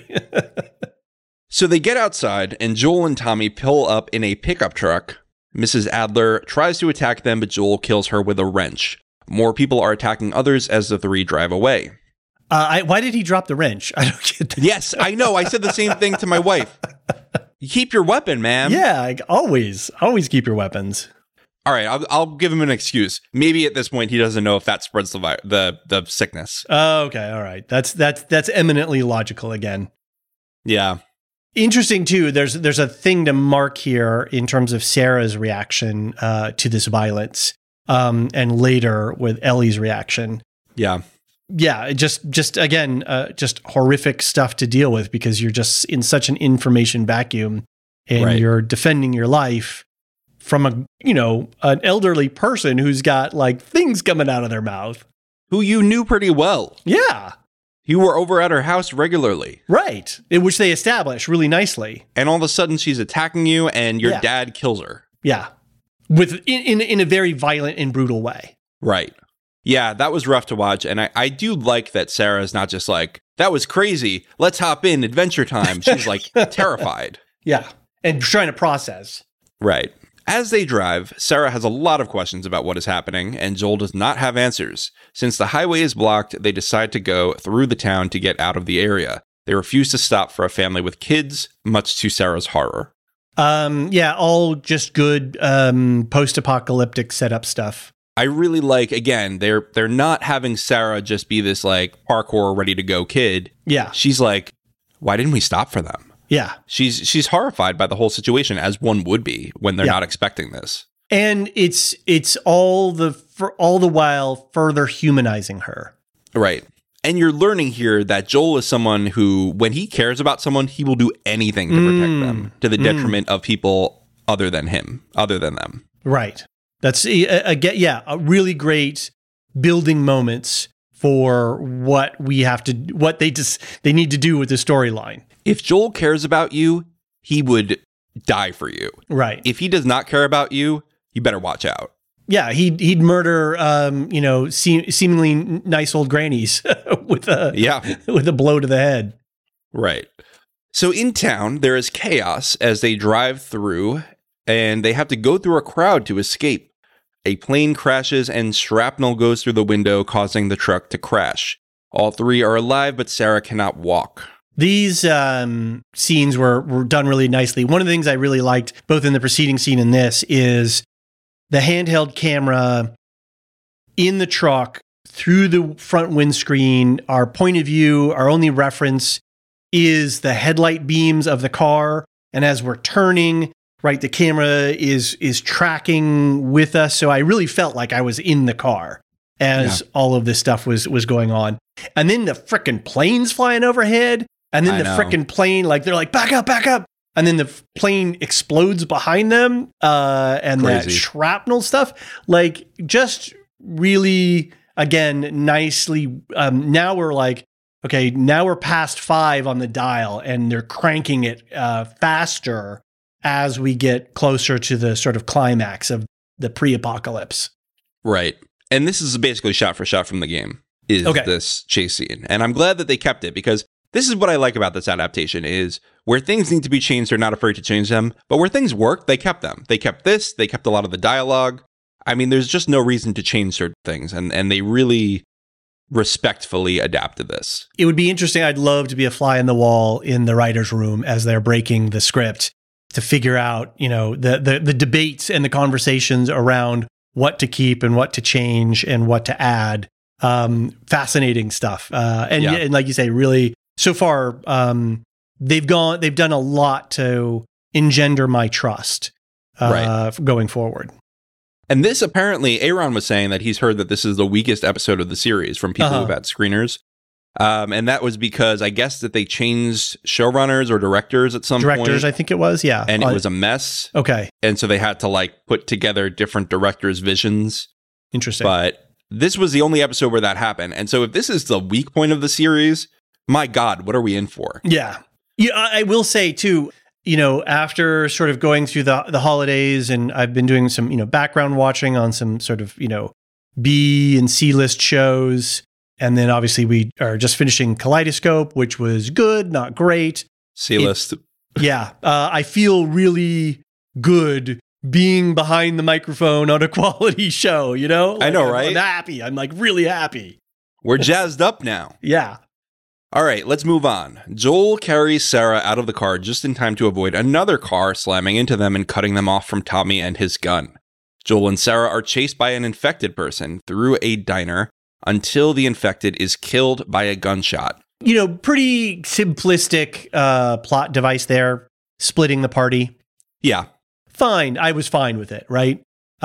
So they get outside, and Joel and Tommy pull up in a pickup truck. Mrs. Adler tries to attack them, but Joel kills her with a wrench. More people are attacking others as the three drive away. Why did he drop the wrench? I don't get that. Yes, I know. I said the same thing to my wife. You keep your weapon, man. Yeah, always keep your weapons. All right, I'll give him an excuse. Maybe at this point he doesn't know if that spreads the sickness. Okay, all right. That's eminently logical again. Yeah. Interesting too. There's a thing to mark here in terms of Sarah's reaction to this violence, and later with Ellie's reaction. Yeah. Yeah, just again, just horrific stuff to deal with because you're just in such an information vacuum, and you're defending your life from an elderly person who's got like things coming out of their mouth, who you knew pretty well. Yeah, you were over at her house regularly, right? In which they establish really nicely. And all of a sudden, she's attacking you, and your dad kills her. Yeah, in a very violent and brutal way. Right. Yeah, that was rough to watch, and I do like that Sarah's not just like, that was crazy, let's hop in, adventure time. She's like terrified. Yeah, and trying to process. Right. As they drive, Sarah has a lot of questions about what is happening, and Joel does not have answers. Since the highway is blocked, they decide to go through the town to get out of the area. They refuse to stop for a family with kids, much to Sarah's horror. All just good post-apocalyptic setup stuff. I really like, again, they're not having Sarah just be this like parkour ready to go kid. Yeah. She's like, why didn't we stop for them? Yeah. She's horrified by the whole situation, as one would be when they're not expecting this. And it's all the while further humanizing her. Right. And you're learning here that Joel is someone who, when he cares about someone, he will do anything to protect them, to the detriment of people other than them. Right. That's a really great building moments for what they need to do with the storyline. If Joel cares about you, he would die for you. Right. If he does not care about you, you better watch out. Yeah, he'd murder seemingly nice old grannies with a blow to the head. Right. So in town, there is chaos as they drive through, and they have to go through a crowd to escape. A plane crashes and shrapnel goes through the window, causing the truck to crash. All three are alive, but Sarah cannot walk. These scenes were done really nicely. One of the things I really liked, both in the preceding scene and this, is the handheld camera in the truck through the front windscreen. Our point of view, our only reference is the headlight beams of the car. And as we're turning, right, the camera is tracking with us. So I really felt like I was in the car as all of this stuff was going on. And then the frickin' plane's flying overhead. And then the frickin' plane, like, they're like, back up. And then the plane explodes behind them. And Crazy. That shrapnel stuff, like, just really, again, nicely. Now we're like, okay, now we're past 5 on the dial, and they're cranking it faster as we get closer to the sort of climax of the pre-apocalypse. Right. And this is basically shot for shot from the game, is this chase scene. And I'm glad that they kept it, because this is what I like about this adaptation, is where things need to be changed, they're not afraid to change them. But where things work, they kept them. They kept this. They kept a lot of the dialogue. I mean, there's just no reason to change certain things. And they really respectfully adapted this. It would be interesting. I'd love to be a fly in the wall in the writer's room as they're breaking the script to figure out, you know, the debates and the conversations around what to keep and what to change and what to add. Fascinating stuff. And like you say, really, so far, they've done a lot to engender my trust going forward. And this, apparently, Aaron was saying that he's heard that this is the weakest episode of the series from people who've had screeners. And that was because I guess that they changed showrunners or directors at some point. Directors, I think it was, yeah. And it was a mess. Okay. And so they had to like put together different directors' visions. Interesting. But this was the only episode where that happened. And so if this is the weak point of the series, my God, what are we in for? Yeah. Yeah, I will say, too, you know, after sort of going through the holidays, and I've been doing some, you know, background watching on some sort of, you know, B and C list shows. And then obviously we are just finishing Kaleidoscope, which was good, not great. C list. Yeah. I feel really good being behind the microphone on a quality show, you know? Like, I know, right? I'm happy. I'm like really happy. We're jazzed up now. Yeah. All right, let's move on. Joel carries Sarah out of the car just in time to avoid another car slamming into them and cutting them off from Tommy and his gun. Joel and Sarah are chased by an infected person through a diner until the infected is killed by a gunshot. You know, pretty simplistic plot device there, splitting the party. Yeah. Fine. I was fine with it, right?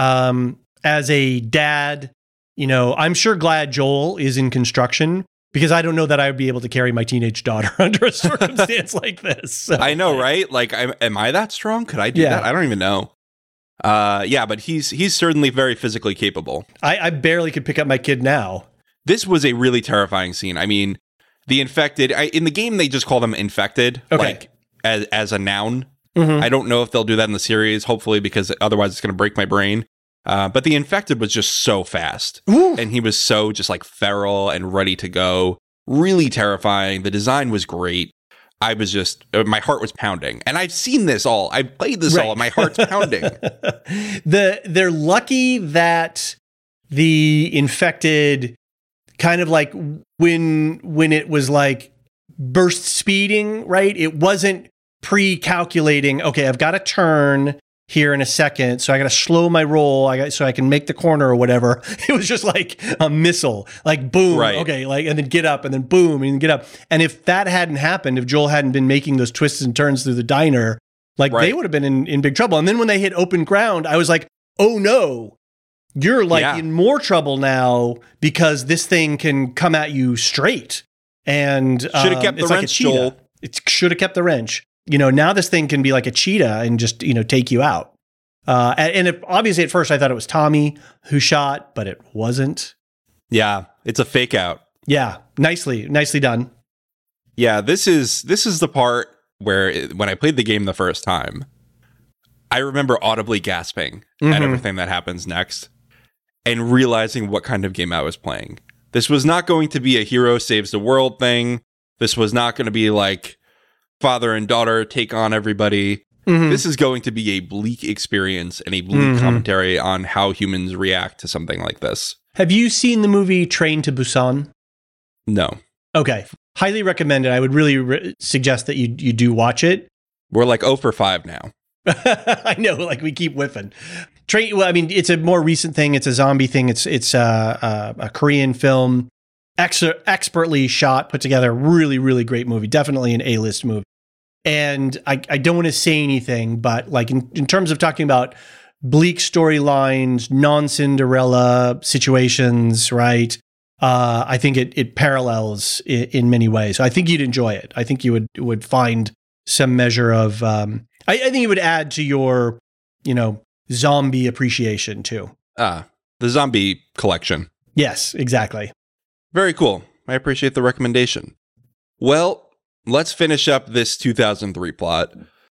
As a dad, you know, I'm sure glad Joel is in construction, because I don't know that I would be able to carry my teenage daughter under a circumstance like this. So. I know, right? Like, am I that strong? Could I do that? I don't even know. Yeah, but he's certainly very physically capable. I barely could pick up my kid now. This was a really terrifying scene. I mean, the infected, in the game, they just call them infected, like as a noun. Mm-hmm. I don't know if they'll do that in the series, hopefully, because otherwise it's going to break my brain. But the infected was just so fast. Ooh. And he was so just like feral and ready to go. Really terrifying. The design was great. I was just, my heart was pounding. And I've seen this all. I've played this all and my heart's pounding. They're lucky that the infected kind of like when it was like burst speeding, right? It wasn't pre-calculating, okay, I've got to turn here in a second, so I got to slow my roll so I can make the corner or whatever. It was just like a missile, like boom, okay, like, and then get up, and then boom, and then get up. And if that hadn't happened, if Joel hadn't been making those twists and turns through the diner, like they would have been in big trouble. And then when they hit open ground, I was like, oh no, you're like in more trouble now, because this thing can come at you straight. And should have kept the wrench, Joel. It should have kept the wrench. You know, now this thing can be like a cheetah and just, you know, take you out. And obviously at first I thought it was Tommy who shot, but it wasn't. Yeah, it's a fake out. Yeah, nicely done. Yeah, this is the part where when I played the game the first time, I remember audibly gasping at everything that happens next and realizing what kind of game I was playing. This was not going to be a hero saves the world thing. This was not going to be like father and daughter take on everybody. This is going to be a bleak experience and a bleak commentary on how humans react to something like this. Have you seen the movie Train to Busan? No. Okay. Highly recommend it. I would really suggest that you do watch it. We're like 0 for 5 now. I know, like we keep whiffing. Well, I mean, it's a more recent thing. It's a zombie thing. It's a Korean film, expertly shot, put together. Really, really great movie. Definitely an A-list movie. And I don't want to say anything, but like in terms of talking about bleak storylines, non-Cinderella situations, right? I think it parallels in many ways. So I think you'd enjoy it. I think you would find some measure of. I think it would add to your, you know, zombie appreciation too. The zombie collection. Yes, exactly. Very cool. I appreciate the recommendation. Well, let's finish up this 2003 plot.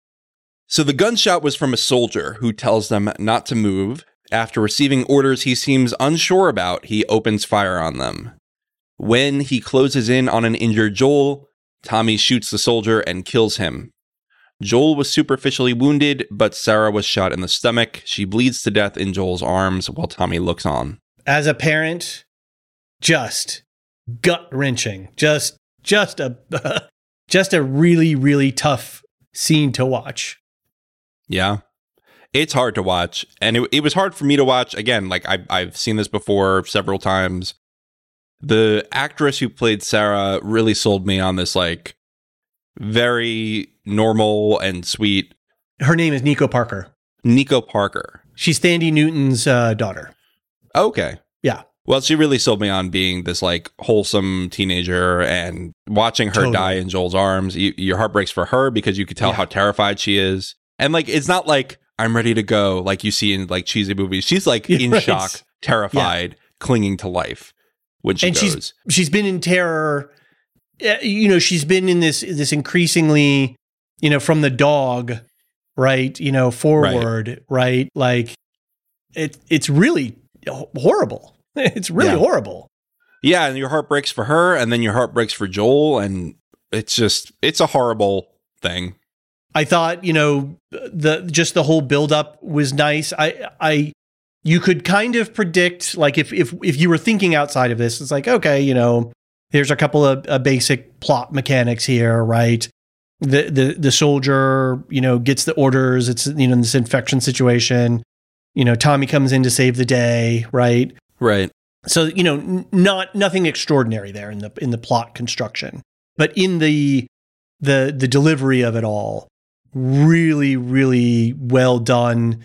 So the gunshot was from a soldier who tells them not to move. After receiving orders he seems unsure about, he opens fire on them. When he closes in on an injured Joel, Tommy shoots the soldier and kills him. Joel was superficially wounded, but Sarah was shot in the stomach. She bleeds to death in Joel's arms while Tommy looks on. As a parent, just gut wrenching. Just a really, really tough scene to watch. Yeah. It's hard to watch. And it was hard for me to watch. Again, like I've seen this before several times. The actress who played Sarah really sold me on this, like, very normal and sweet. Her name is Nico Parker. Nico Parker. She's Thandie Newton's daughter. Okay. Yeah. Well, she really sold me on being this, like, wholesome teenager, and watching her die in Joel's arms. Your heart breaks for her because you could tell how terrified she is. And, like, it's not like I'm ready to go like you see in, like, cheesy movies. She's, like, in shock, terrified, clinging to life when she goes. She's been in terror. You know, she's been in this increasingly, you know, from the dog, right? You know, forward, right? Like, it's really horrible. It's really horrible. Yeah, and your heart breaks for her, and then your heart breaks for Joel, and it's a horrible thing. I thought, you know, the whole buildup was nice. You could kind of predict, like, if you were thinking outside of this, it's like, okay, you know, there's a couple of basic plot mechanics here, right? The soldier, you know, gets the orders. It's, you know, this infection situation. You know, Tommy comes in to save the day, right? Right. So, you know, nothing extraordinary there in the plot construction, but in the delivery of it all, really, really well done.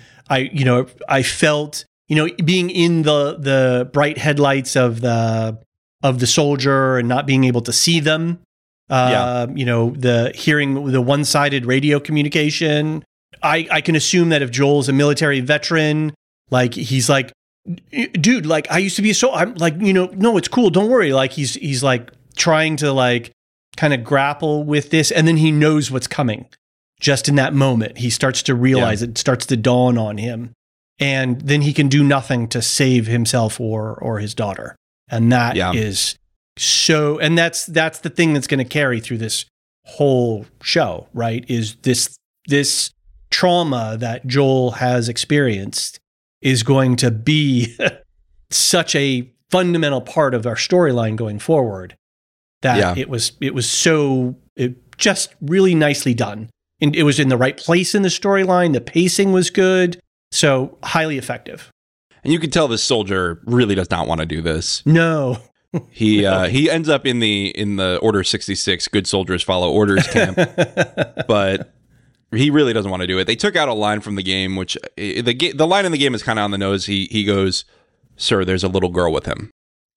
I felt, you know, being in the bright headlights of the soldier and not being able to see them. You know, the hearing the one-sided radio communication. I can assume that if Joel's a military veteran, like, he's like, dude, like, I used to be I'm like, you know, no, it's cool. Don't worry. Like, he's like trying to, like, kind of grapple with this. And then he knows what's coming just in that moment. He starts to realize it starts to dawn on him. And then he can do nothing to save himself or his daughter. And that is so, and that's the thing that's going to carry through this whole show, right? Is this trauma that Joel has experienced is going to be such a fundamental part of our storyline going forward that it was just really nicely done. And it was in the right place in the storyline. The pacing was good. So highly effective. And you can tell this soldier really does not want to do this. No. He ends up in the Order 66 Good Soldiers Follow Orders camp. But he really doesn't want to do it. They took out a line from the game, which the line in the game is kind of on the nose. He goes, "Sir, there's a little girl with him."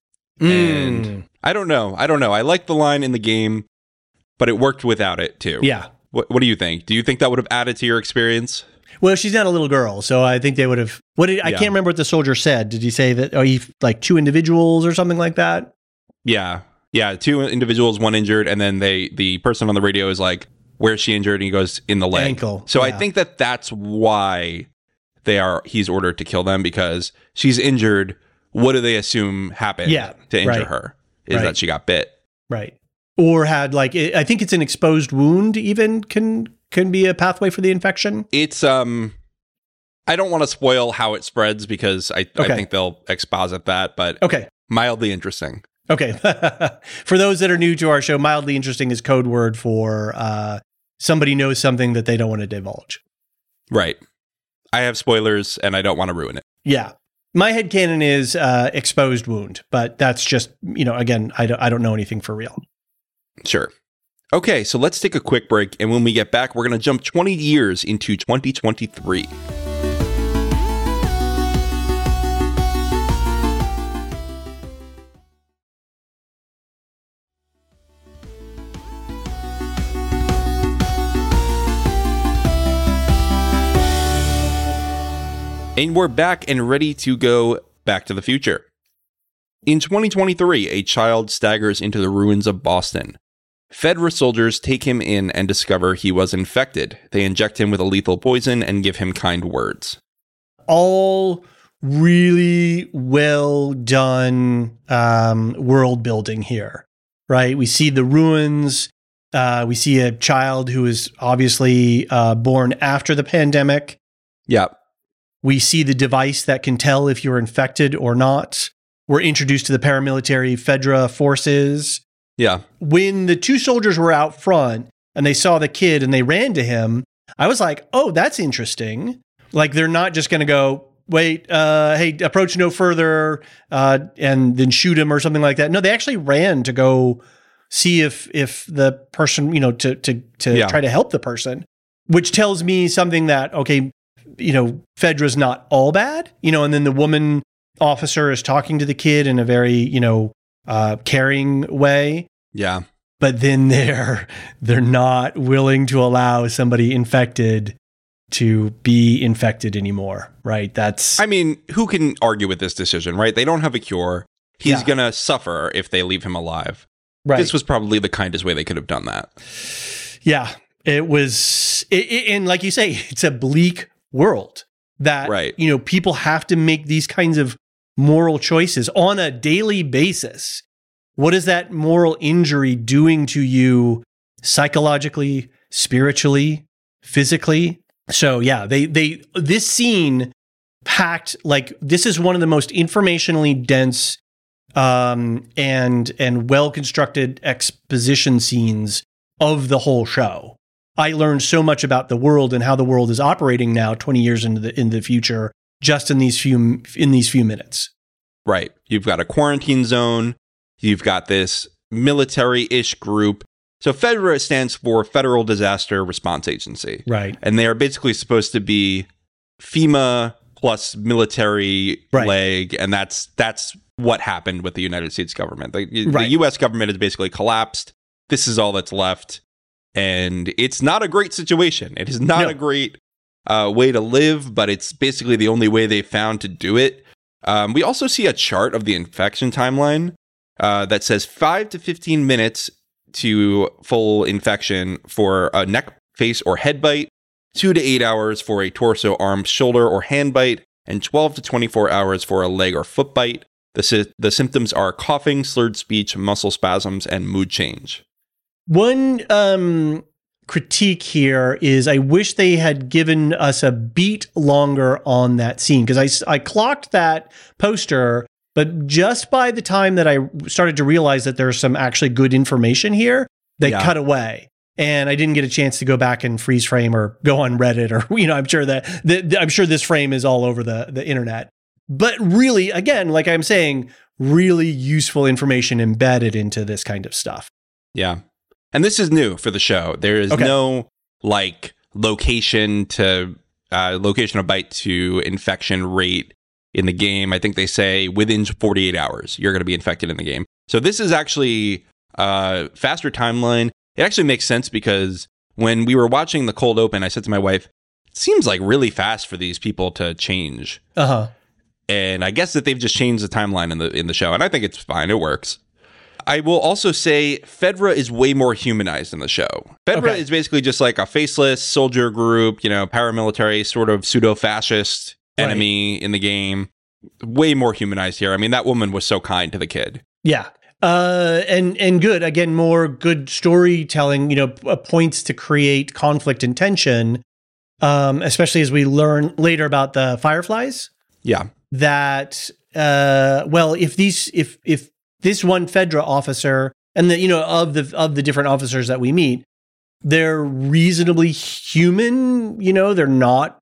And I don't know. I like the line in the game, but it worked without it too. Yeah. What do you think? Do you think that would have added to your experience? Well, she's not a little girl, so I think they would have. I can't remember what the soldier said. Did he say that? Are you like two individuals or something like that? Yeah, two individuals, one injured, and then the person on the radio is like, "Where's she injured?" And he goes, "In the leg." Ankle. So I think that's why he's ordered to kill them, because she's injured. What do they assume happened to injure her? Is that she got bit, right? Or had, like, I think it's an exposed wound. Even can be a pathway for the infection. It's I don't want to spoil how it spreads because I think they'll exposit that, but mildly interesting. Okay. For those that are new to our show, mildly interesting is code word for somebody knows something that they don't want to divulge. Right. I have spoilers and I don't want to ruin it. Yeah. My headcanon is exposed wound, but that's just, you know, again, I don't know anything for real. Sure. Okay, so let's take a quick break, and when we get back, we're going to jump 20 years into 2023. And we're back and ready to go Back to the Future. In 2023, a child staggers into the ruins of Boston. Fedra soldiers take him in and discover he was infected. They inject him with a lethal poison and give him kind words. All really well done world building here, right? We see the ruins. We see a child who is obviously born after the pandemic. Yeah. We see the device that can tell if you're infected or not. were introduced to the paramilitary Fedra forces. Yeah. When the two soldiers were out front and they saw the kid and they ran to him, I was like, oh, that's interesting. Like, they're not just going to go, wait, hey, approach no further, and then shoot him or something like that. No, they actually ran to go see if the person, to try to help the person, which tells me something that, okay, Fedra's not all bad, and then the woman officer is talking to the kid in a very, caring way. Yeah. But then they're not willing to allow somebody infected to be infected anymore, right? Who can argue with this decision, right? They don't have a cure. He's going to suffer if they leave him alive. Right. This was probably the kindest way they could have done that. Yeah, it was. And like you say, it's a bleak world that, right. People have to make these kinds of moral choices on a daily basis. What is that moral injury doing to you psychologically, spiritually, physically? So yeah, this scene packed, like, this is one of the most informationally dense and well-constructed exposition scenes of the whole show. I learned so much about the world and how the world is operating now 20 years into the future just in these few minutes. Right. You've got a quarantine zone. You've got this military-ish group. So FEDRA stands for Federal Disaster Response Agency. Right. And they are basically supposed to be FEMA plus military leg, and that's what happened with the United States government. The U.S. government has basically collapsed. This is all that's left, and it's not a great situation. It is not a great way to live, but it's basically the only way they found to do it. We also see a chart of the infection timeline that says 5 to 15 minutes to full infection for a neck, face, or head bite, 2 to 8 hours for a torso, arm, shoulder, or hand bite, and 12 to 24 hours for a leg or foot bite. The symptoms are coughing, slurred speech, muscle spasms, and mood change. One critique here is I wish they had given us a beat longer on that scene, because I clocked that poster, but just by the time that I started to realize that there's some actually good information here, they cut away. And I didn't get a chance to go back and freeze frame or go on Reddit, or, I'm sure I'm sure this frame is all over the internet. But really, again, like I'm saying, really useful information embedded into this kind of stuff. Yeah. And this is new for the show. There is no location of bite to infection rate in the game. I think they say within 48 hours, you're going to be infected in the game. So this is actually a faster timeline. It actually makes sense because when we were watching the cold open, I said to my wife, it seems like really fast for these people to change. Uh-huh. And I guess that they've just changed the timeline in the show. And I think it's fine. It works. I will also say FEDRA is way more humanized in the show. FEDRA is basically just like a faceless soldier group, paramilitary, sort of pseudo-fascist enemy in the game. Way more humanized here. I mean, that woman was so kind to the kid. Yeah. And good. Again, more good storytelling, points to create conflict and tension, especially as we learn later about the Fireflies. Yeah. That, if this one FEDRA officer and of the different officers that we meet, they're reasonably human, they're not,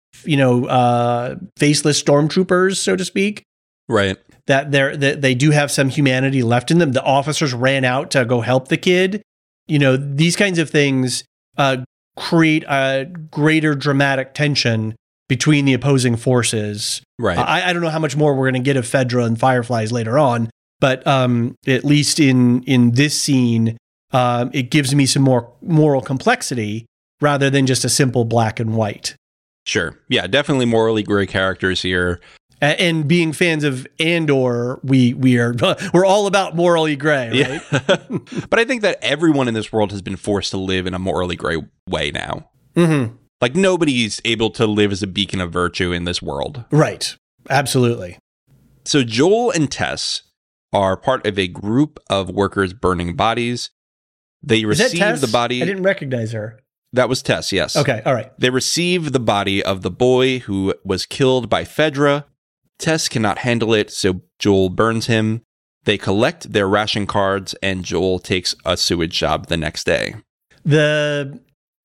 faceless stormtroopers, so to speak. Right. That they do have some humanity left in them. The officers ran out to go help the kid. These kinds of things create a greater dramatic tension between the opposing forces. Right. I don't know how much more we're going to get of FEDRA and Fireflies later on, but at least in this scene, it gives me some more moral complexity rather than just a simple black and white. Sure. Yeah, definitely morally gray characters here. And being fans of Andor, we're all about morally gray, right? Yeah. But I think that everyone in this world has been forced to live in a morally gray way now. Mm-hmm. Like, nobody's able to live as a beacon of virtue in this world. Right. Absolutely. So Joel and Tess are part of a group of workers burning bodies. They receive the body. I didn't recognize her. That was Tess, yes. Okay, all right. They receive the body of the boy who was killed by FEDRA. Tess cannot handle it, so Joel burns him. They collect their ration cards, and Joel takes a sewage job the next day. The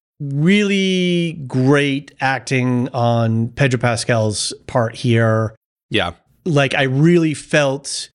really great acting on Pedro Pascal's part here. Yeah. Like, I really felt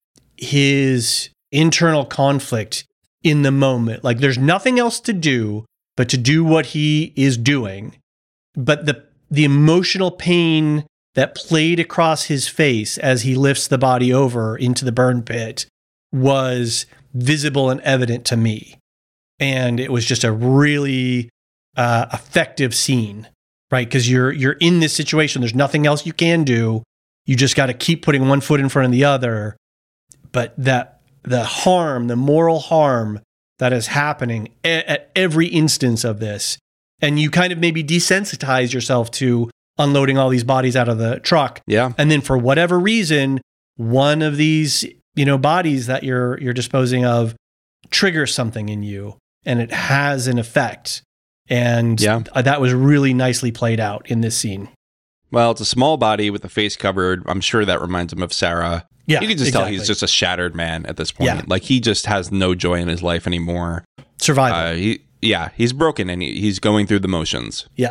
his internal conflict in the moment. Like, there's nothing else to do but to do what he is doing. But the emotional pain that played across his face as he lifts the body over into the burn pit was visible and evident to me. And it was just a really effective scene, right? Because you're in this situation. There's nothing else you can do. You just got to keep putting one foot in front of the other. But that the harm, the moral harm that is happening at every instance of this, and you kind of maybe desensitize yourself to unloading all these bodies out of the truck. Yeah. And then for whatever reason, one of these, bodies that you're disposing of triggers something in you, and it has an effect. And that was really nicely played out in this scene. Well, it's a small body with the face covered. I'm sure that reminds him of Sarah. Yeah, you can just tell he's just a shattered man at this point. Yeah. Like, he just has no joy in his life anymore. Survival. He's broken, and he's going through the motions. Yeah.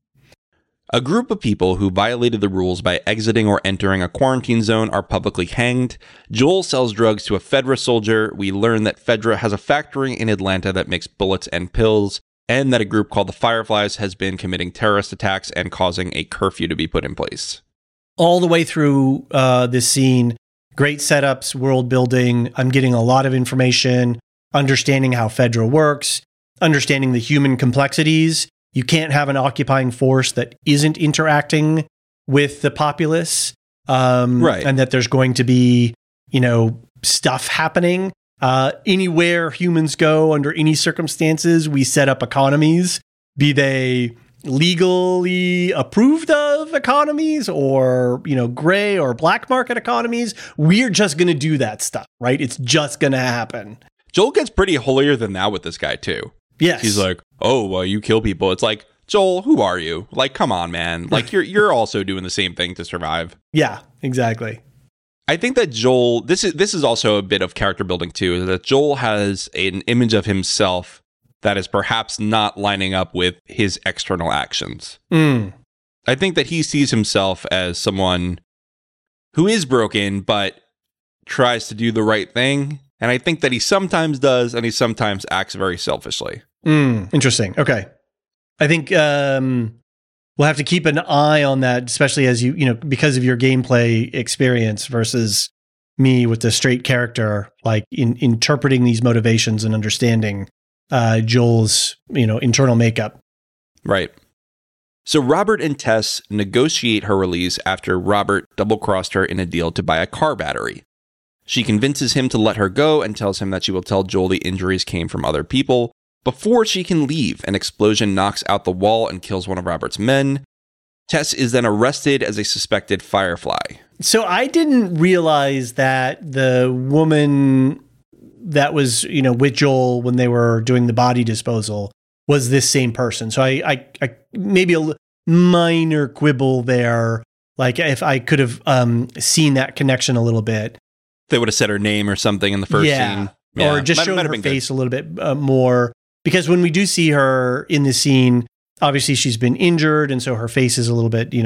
A group of people who violated the rules by exiting or entering a quarantine zone are publicly hanged. Joel sells drugs to a Fedra soldier. We learn that Fedra has a factory in Atlanta that makes bullets and pills, and that a group called the Fireflies has been committing terrorist attacks and causing a curfew to be put in place. All the way through this scene, great setups, world building. I'm getting a lot of information, understanding how Fedra works, understanding the human complexities. You can't have an occupying force that isn't interacting with the populace, right? And that there's going to be, stuff happening. Anywhere humans go, under any circumstances, we set up economies, be they legally approved of economies or, gray or black market economies. We're just going to do that stuff, right? It's just going to happen. Joel gets pretty holier than thou with this guy, too. Yes. He's like, oh, well, you kill people. It's like, Joel, who are you? Like, come on, man. Like, you're also doing the same thing to survive. Yeah, exactly. I think that Joel, this is also a bit of character building too, is that Joel has an image of himself that is perhaps not lining up with his external actions. I think that he sees himself as someone who is broken, but tries to do the right thing. And I think that he sometimes does, and he sometimes acts very selfishly. Interesting. Okay. I think we'll have to keep an eye on that, especially as because of your gameplay experience versus me with the straight character, like in interpreting these motivations and understanding Joel's, internal makeup. Right. So Robert and Tess negotiate her release after Robert double-crossed her in a deal to buy a car battery. She convinces him to let her go and tells him that she will tell Joel the injuries came from other people. Before she can leave, an explosion knocks out the wall and kills one of Robert's men. Tess is then arrested as a suspected Firefly. So I didn't realize that the woman that was, with Joel when they were doing the body disposal was this same person. So I maybe a minor quibble there. Like, if I could have seen that connection a little bit. They would have said her name or something in the first scene. Yeah. Or just shown her face a little bit more. Because when we do see her in the scene, obviously she's been injured, and so her face is a little bit,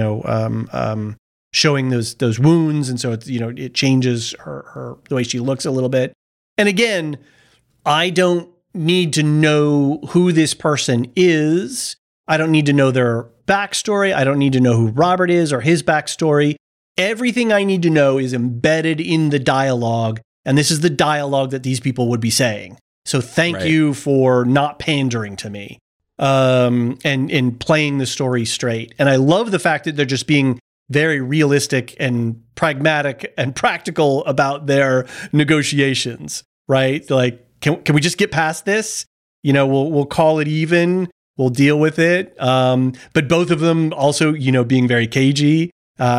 showing those wounds, and so it's, it changes her the way she looks a little bit. And again, I don't need to know who this person is. I don't need to know their backstory. I don't need to know who Robert is or his backstory. Everything I need to know is embedded in the dialogue, and this is the dialogue that these people would be saying. So thank you for not pandering to me, and playing the story straight. And I love the fact that they're just being very realistic and pragmatic and practical about their negotiations, right? Like, can we just get past this? We'll call it even. We'll deal with it. But both of them also, being very cagey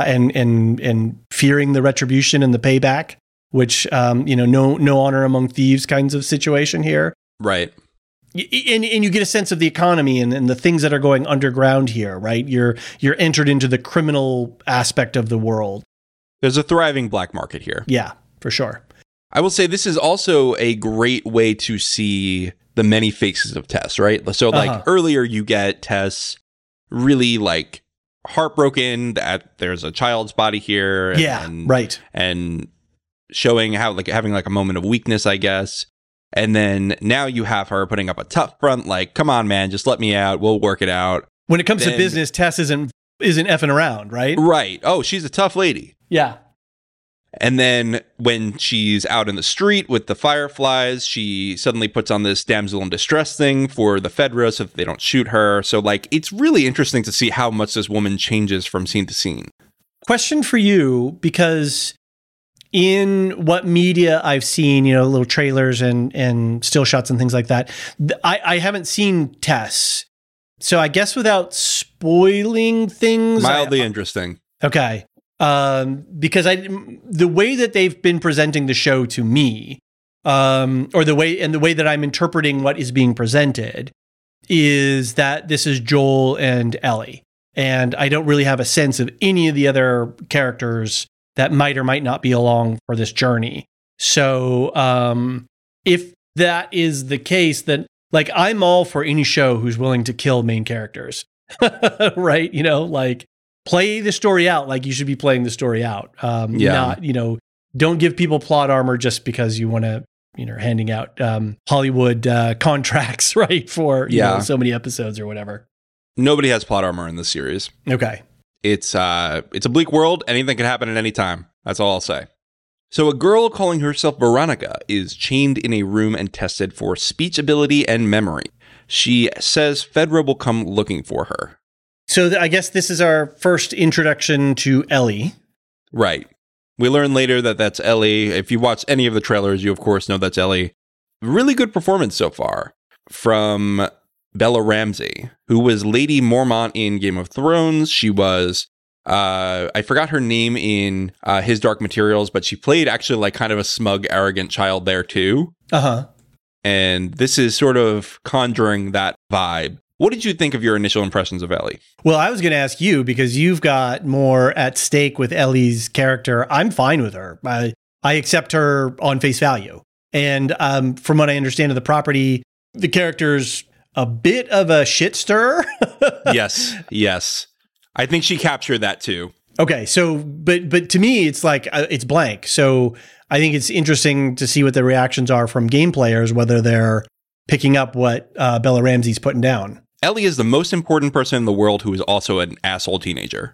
and fearing the retribution and the payback. Which, no honor among thieves kinds of situation here. Right. And you get a sense of the economy and the things that are going underground here, right? You're entered into the criminal aspect of the world. There's a thriving black market here. Yeah, for sure. I will say this is also a great way to see the many faces of Tess, right? So like earlier you get Tess really like heartbroken that there's a child's body here. Right. And showing how like having like a moment of weakness, I guess. And then now you have her putting up a tough front, like, come on, man, just let me out. We'll work it out. When it comes to business, Tess isn't effing around, right? Right. Oh, she's a tough lady. Yeah. And then when she's out in the street with the fireflies, she suddenly puts on this damsel in distress thing for the Fedra so that they don't shoot her. So, like, it's really interesting to see how much this woman changes from scene to scene. Question for you, because in what media I've seen, you know, little trailers and still shots and things like that, I haven't seen Tess. So I guess without spoiling things... Mildly interesting. Okay. Because the way that they've been presenting the show to me, or the way that I'm interpreting what is being presented, is that this is Joel and Ellie, and I don't really have a sense of any of the other characters that might or might not be along for this journey. So, if that is the case, then like I'm all for any show who's willing to kill main characters, right? You know, like. Play the story out like you should be playing the story out. Not, you know, don't give people plot armor just because you want to, you know, handing out Hollywood contracts, right? For, you know, so many episodes or whatever. Nobody has plot armor in this series. Okay. It's a bleak world. Anything can happen at any time. That's all I'll say. So a girl calling herself Veronica is chained in a room and tested for speech ability and memory. She says Fedra will come looking for her. So I guess this is our first introduction to Ellie. Right. We learn later that that's Ellie. If you watch any of the trailers, you of course know that's Ellie. Really good performance so far from Bella Ramsey, who was Lady Mormont in Game of Thrones. She was, I forgot her name in His Dark Materials, but she played actually like kind of a smug, arrogant child there too. Uh-huh. And this is sort of conjuring that vibe. What did you think of your initial impressions of Ellie? Well, I was going to ask you because you've got more at stake with Ellie's character. I'm fine with her. I accept her on face value. And from what I understand of the property, the character's a bit of a shit stirrer. Yes. I think she captured that too. Okay, so but to me, it's like it's blank. So I think it's interesting to see what the reactions are from game players, whether they're picking up what Bella Ramsey's putting down. Ellie is the most important person in the world who is also an asshole teenager.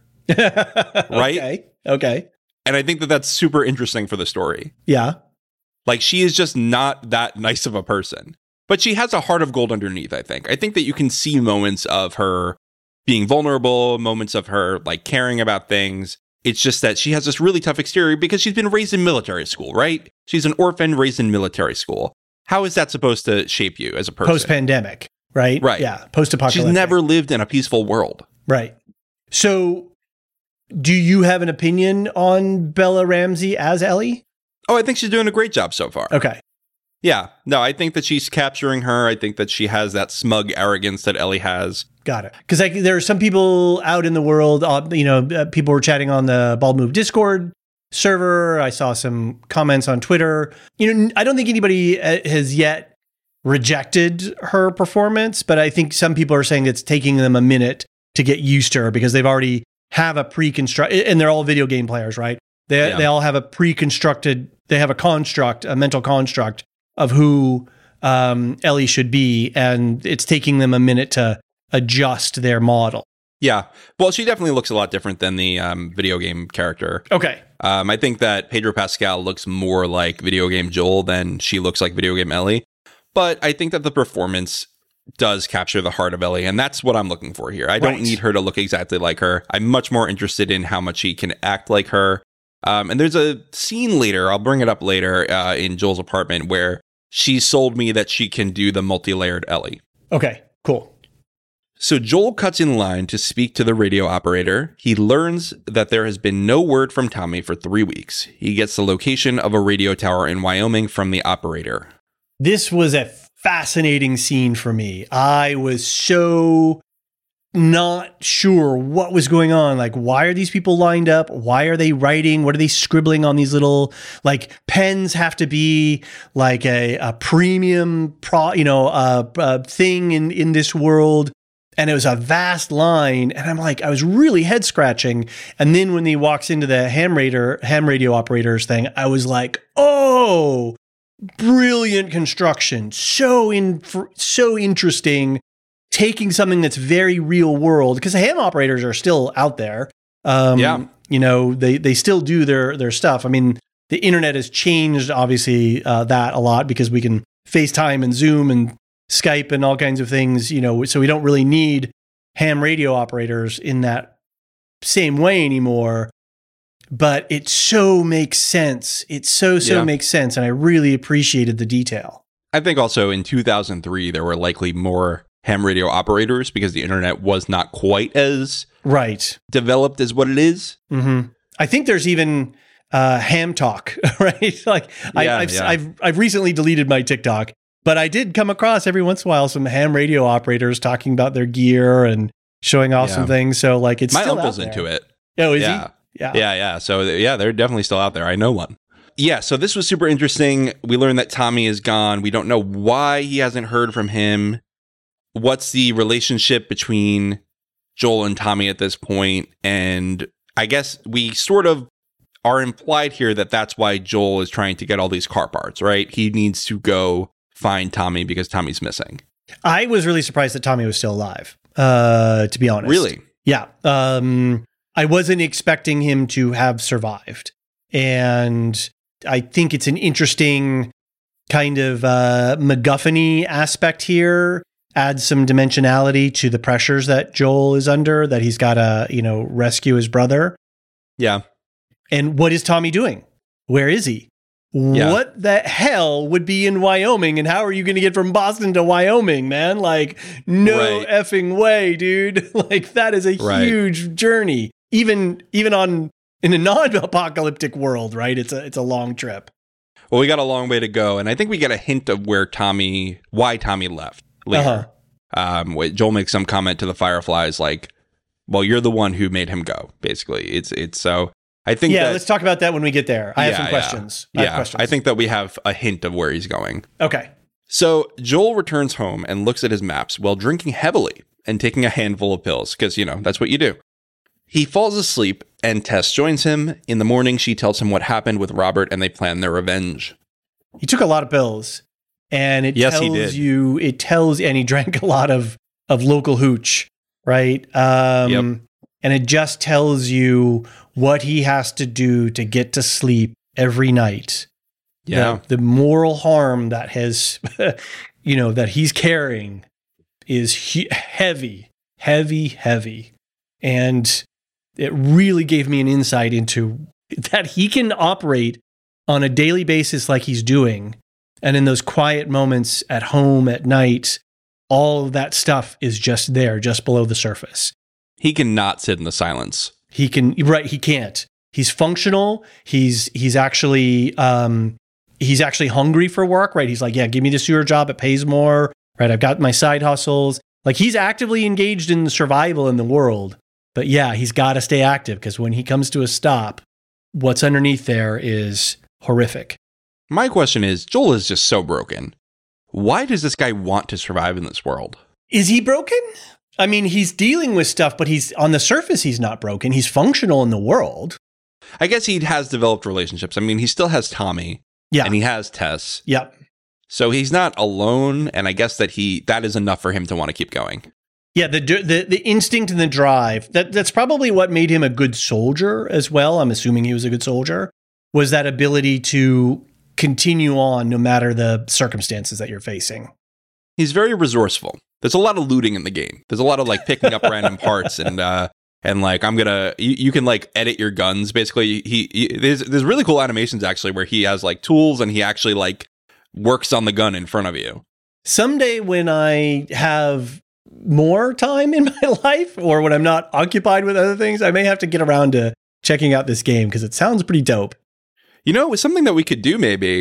Right? Okay. And I think that that's super interesting for the story. Yeah. Like, she is just not that nice of a person. But she has a heart of gold underneath, I think. I think that you can see moments of her being vulnerable, moments of her, like, caring about things. It's just that she has this really tough exterior because she's been raised in military school, right? She's an orphan raised in military school. How is that supposed to shape you as a person? Post-pandemic. Right? Right. Yeah. Post-apocalyptic. She's never lived in a peaceful world. Right. So do you have an opinion on Bella Ramsey as Ellie? Oh, I think she's doing a great job so far. Okay. Yeah. No, I think that she's capturing her. I think that she has that smug arrogance that Ellie has. Got it. Because there are some people out in the world, people were chatting on the Bald Move Discord server. I saw some comments on Twitter. I don't think anybody has yet rejected her performance, but I think some people are saying it's taking them a minute to get used to her because they've already have a pre-construct, and they're all video game players, right? They all have a pre-constructed, they have a mental construct of who Ellie should be, and it's taking them a minute to adjust their model. Yeah. Well, she definitely looks a lot different than the video game character. Okay. I think that Pedro Pascal looks more like video game Joel than she looks like video game Ellie. But I think that the performance does capture the heart of Ellie, and that's what I'm looking for here. I don't need her to look exactly like her. I'm much more interested in how much she can act like her. And there's a scene later, I'll bring it up later, in Joel's apartment where she sold me that she can do the multi-layered Ellie. Okay, cool. So Joel cuts in line to speak to the radio operator. He learns that there has been no word from Tommy for 3 weeks. He gets the location of a radio tower in Wyoming from the operator. This was a fascinating scene for me. I was so... not sure what was going on. Like, why are these people lined up? Why are they writing? What are they scribbling on these little, like, pens have to be like a premium thing in this world. And it was a vast line. And I'm like, I was really head scratching. And then when he walks into the ham radio operators thing, I was like, oh, brilliant construction. So interesting. Taking something that's very real world, because the ham operators are still out there. They still do their stuff. I mean, the internet has changed, obviously, that a lot, because we can FaceTime and Zoom and Skype and all kinds of things, so we don't really need ham radio operators in that same way anymore. But it so makes sense. It so makes sense. And I really appreciated the detail. I think also in 2003, there were likely more ham radio operators because the internet was not quite as developed as what it is. Mm-hmm. I think there's even ham talk, right? Like I've recently deleted my TikTok, but I did come across every once in a while some ham radio operators talking about their gear and showing off some things. So like, it's my still uncle's out there. into it. Oh, is he? Yeah. So they're definitely still out there. I know one. Yeah, so this was super interesting. We learned that Tommy is gone. We don't know why he hasn't heard from him. What's the relationship between Joel and Tommy at this point? And I guess we sort of are implied here that that's why Joel is trying to get all these car parts, right? He needs to go find Tommy because Tommy's missing. I was really surprised that Tommy was still alive, to be honest. Really? Yeah. I wasn't expecting him to have survived. And I think it's an interesting kind of MacGuffin-y aspect here. Adds some dimensionality to the pressures that Joel is under, that he's got to, rescue his brother. Yeah. And what is Tommy doing? Where is he? Yeah. What the hell would be in Wyoming? And how are you going to get from Boston to Wyoming, man? Like, no effing way, dude. Like, that is a huge journey. Even in a non-apocalyptic world, right? It's a long trip. Well, we got a long way to go. And I think we get a hint of why Tommy left later. Joel makes some comment to the Fireflies like, well, you're the one who made him go, basically. It's so I think let's talk about that when we get there. I have some questions. I think that we have a hint of where he's going. Okay. So Joel returns home and looks at his maps while drinking heavily and taking a handful of pills, because, that's what you do. He falls asleep and Tess joins him. In the morning, she tells him what happened with Robert and they plan their revenge. He took a lot of pills. And it tells and he drank a lot of local hooch, right? And it just tells you what he has to do to get to sleep every night. Yeah. The moral harm that has, that he's carrying is heavy. And it really gave me an insight into that he can operate on a daily basis like he's doing. And in those quiet moments at home at night, all of that stuff is just there, just below the surface. He cannot sit in the silence. He can't. He's functional. He's actually hungry for work, right? He's like, yeah, give me the sewer job. It pays more, right? I've got my side hustles. Like, he's actively engaged in survival in the world. But yeah, he's got to stay active, because when he comes to a stop, what's underneath there is horrific. My question is, Joel is just so broken. Why does this guy want to survive in this world? Is he broken? I mean, he's dealing with stuff, but he's on the surface, he's not broken. He's functional in the world. I guess he has developed relationships. I mean, he still has Tommy. Yeah. And he has Tess. Yep. So he's not alone. And I guess that is enough for him to want to keep going. Yeah, the instinct and the drive, that's probably what made him a good soldier as well. I'm assuming he was a good soldier, was that ability to continue on no matter the circumstances that you're facing. He's very resourceful. There's a lot of looting in the game. There's a lot of like picking up random parts and like you can like edit your guns. Basically, there's really cool animations actually where he has like tools and he actually like works on the gun in front of you. Someday when I have more time in my life, or when I'm not occupied with other things, I may have to get around to checking out this game because it sounds pretty dope. Something that we could do maybe,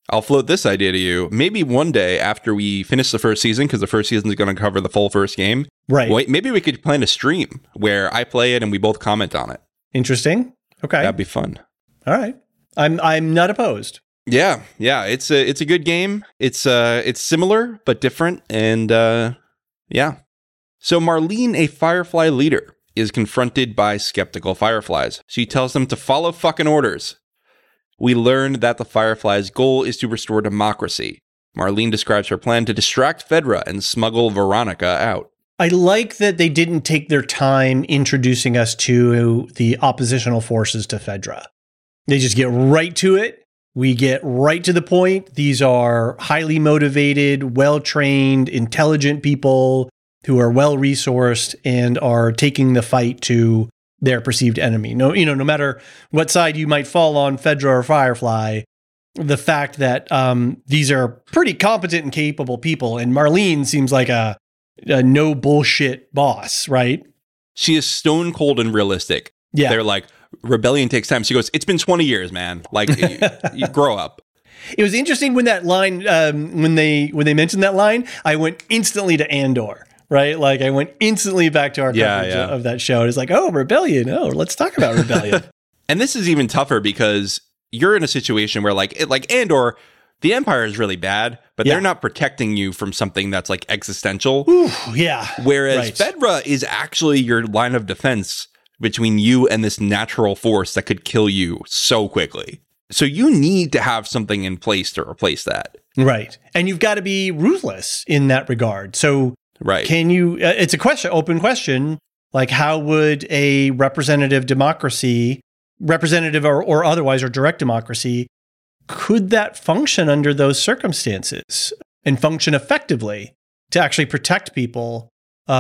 I'll float this idea to you. Maybe one day after we finish the first season, because the first season is going to cover the full first game. Right. Maybe we could plan a stream where I play it and we both comment on it. Interesting. Okay. That'd be fun. All right. I'm not opposed. Yeah. It's a good game. It's similar but different, and yeah. So Marlene, a Firefly leader, is confronted by skeptical Fireflies. She tells them to follow fucking orders. We learn that the Fireflies' goal is to restore democracy. Marlene describes her plan to distract Fedra and smuggle Veronica out. I like that they didn't take their time introducing us to the oppositional forces to Fedra. They just get right to it. We get right to the point. These are highly motivated, well-trained, intelligent people who are well-resourced and are taking the fight to their perceived enemy. No matter what side you might fall on, Fedra or Firefly, the fact that these are pretty competent and capable people, and Marlene seems like a no bullshit boss, right? She is stone cold and realistic. Yeah. They're like, rebellion takes time. She goes, it's been 20 years, man. Like, you grow up. It was interesting when that line, when they mentioned that line, I went instantly to Andor. Right? Like I went instantly back to our coverage of that show. It's like, oh, rebellion. Oh, let's talk about rebellion. And this is even tougher because you're in a situation where like Andor, the Empire is really bad, but they're not protecting you from something that's like existential. Ooh, yeah. Whereas Fedra is actually your line of defense between you and this natural force that could kill you so quickly. So you need to have something in place to replace that. Right. And you've got to be ruthless in that regard. So right. Can you, it's a question, open question, like how would a representative democracy, representative or otherwise, or direct democracy, could that function under those circumstances and function effectively to actually protect people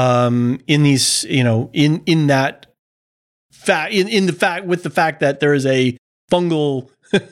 in these, in that fact, with the fact that there is a fungal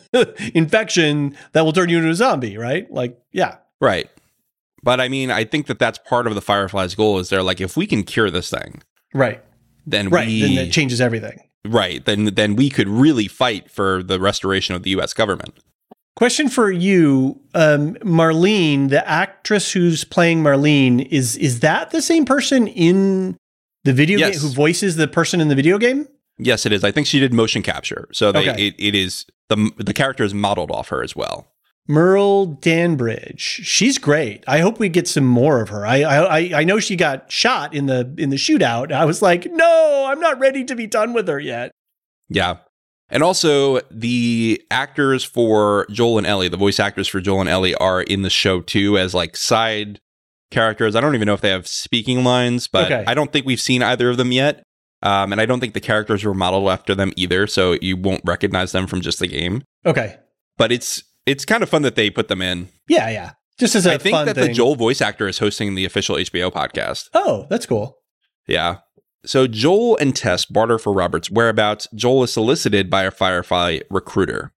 infection that will turn you into a zombie, right? Like, yeah. Right. But I mean, I think that that's part of the Fireflies' goal is they're like, if we can cure this thing, then it changes everything. Right. Then we could really fight for the restoration of the U.S. government. Question for you, Marlene, the actress who's playing Marlene, is that the same person in the video game who voices the person in the video game? Yes, it is. I think she did motion capture, so it is the character is modeled off her as well. Merle Danbridge, she's great. I hope we get some more of her. I know she got shot in the shootout. I was like, no, I'm not ready to be done with her yet. Yeah, and also the actors for Joel and Ellie, the voice actors for Joel and Ellie, are in the show too as like side characters. I don't even know if they have speaking lines, but I don't think we've seen either of them yet. And I don't think the characters were modeled after them either, so you won't recognize them from just the game. Okay, but it's kind of fun that they put them in. Yeah. Just as a fun thing. I think that the Joel voice actor is hosting the official HBO podcast. Oh, that's cool. Yeah. So Joel and Tess barter for Robert's whereabouts. Joel is solicited by a Firefly recruiter.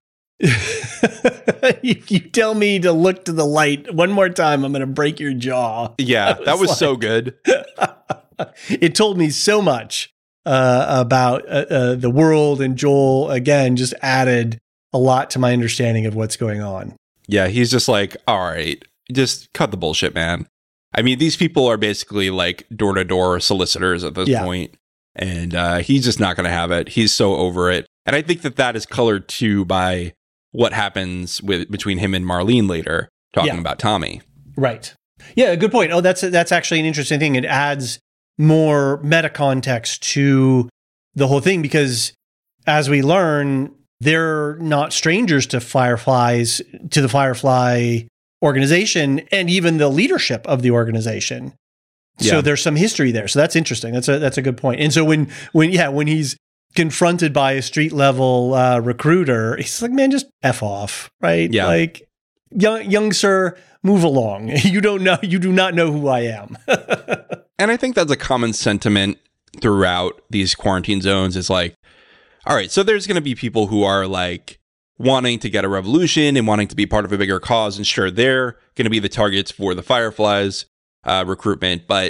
If you tell me to look to the light one more time, I'm going to break your jaw. Yeah, that was so good. It told me so much about the world, and Joel, again, just added a lot to my understanding of what's going on. Yeah, he's just like, all right, just cut the bullshit, man. I mean, these people are basically like door-to-door solicitors at this point, and he's just not going to have it. He's so over it. And I think that is colored too by what happens between him and Marlene later, talking about Tommy. Right. Yeah, good point. Oh, that's actually an interesting thing. It adds more meta context to the whole thing because, as we learn, they're not strangers to Fireflies, to the Firefly organization, and even the leadership of the organization. So there's some history there. So that's interesting. That's a good point. And so when he's confronted by a street level recruiter, he's like, man, just F off, right? Yeah. Like, young sir, move along. You do not know who I am. And I think that's a common sentiment throughout these quarantine zones is like, all right, so there's going to be people who are like wanting to get a revolution and wanting to be part of a bigger cause. And sure, they're going to be the targets for the Fireflies recruitment. But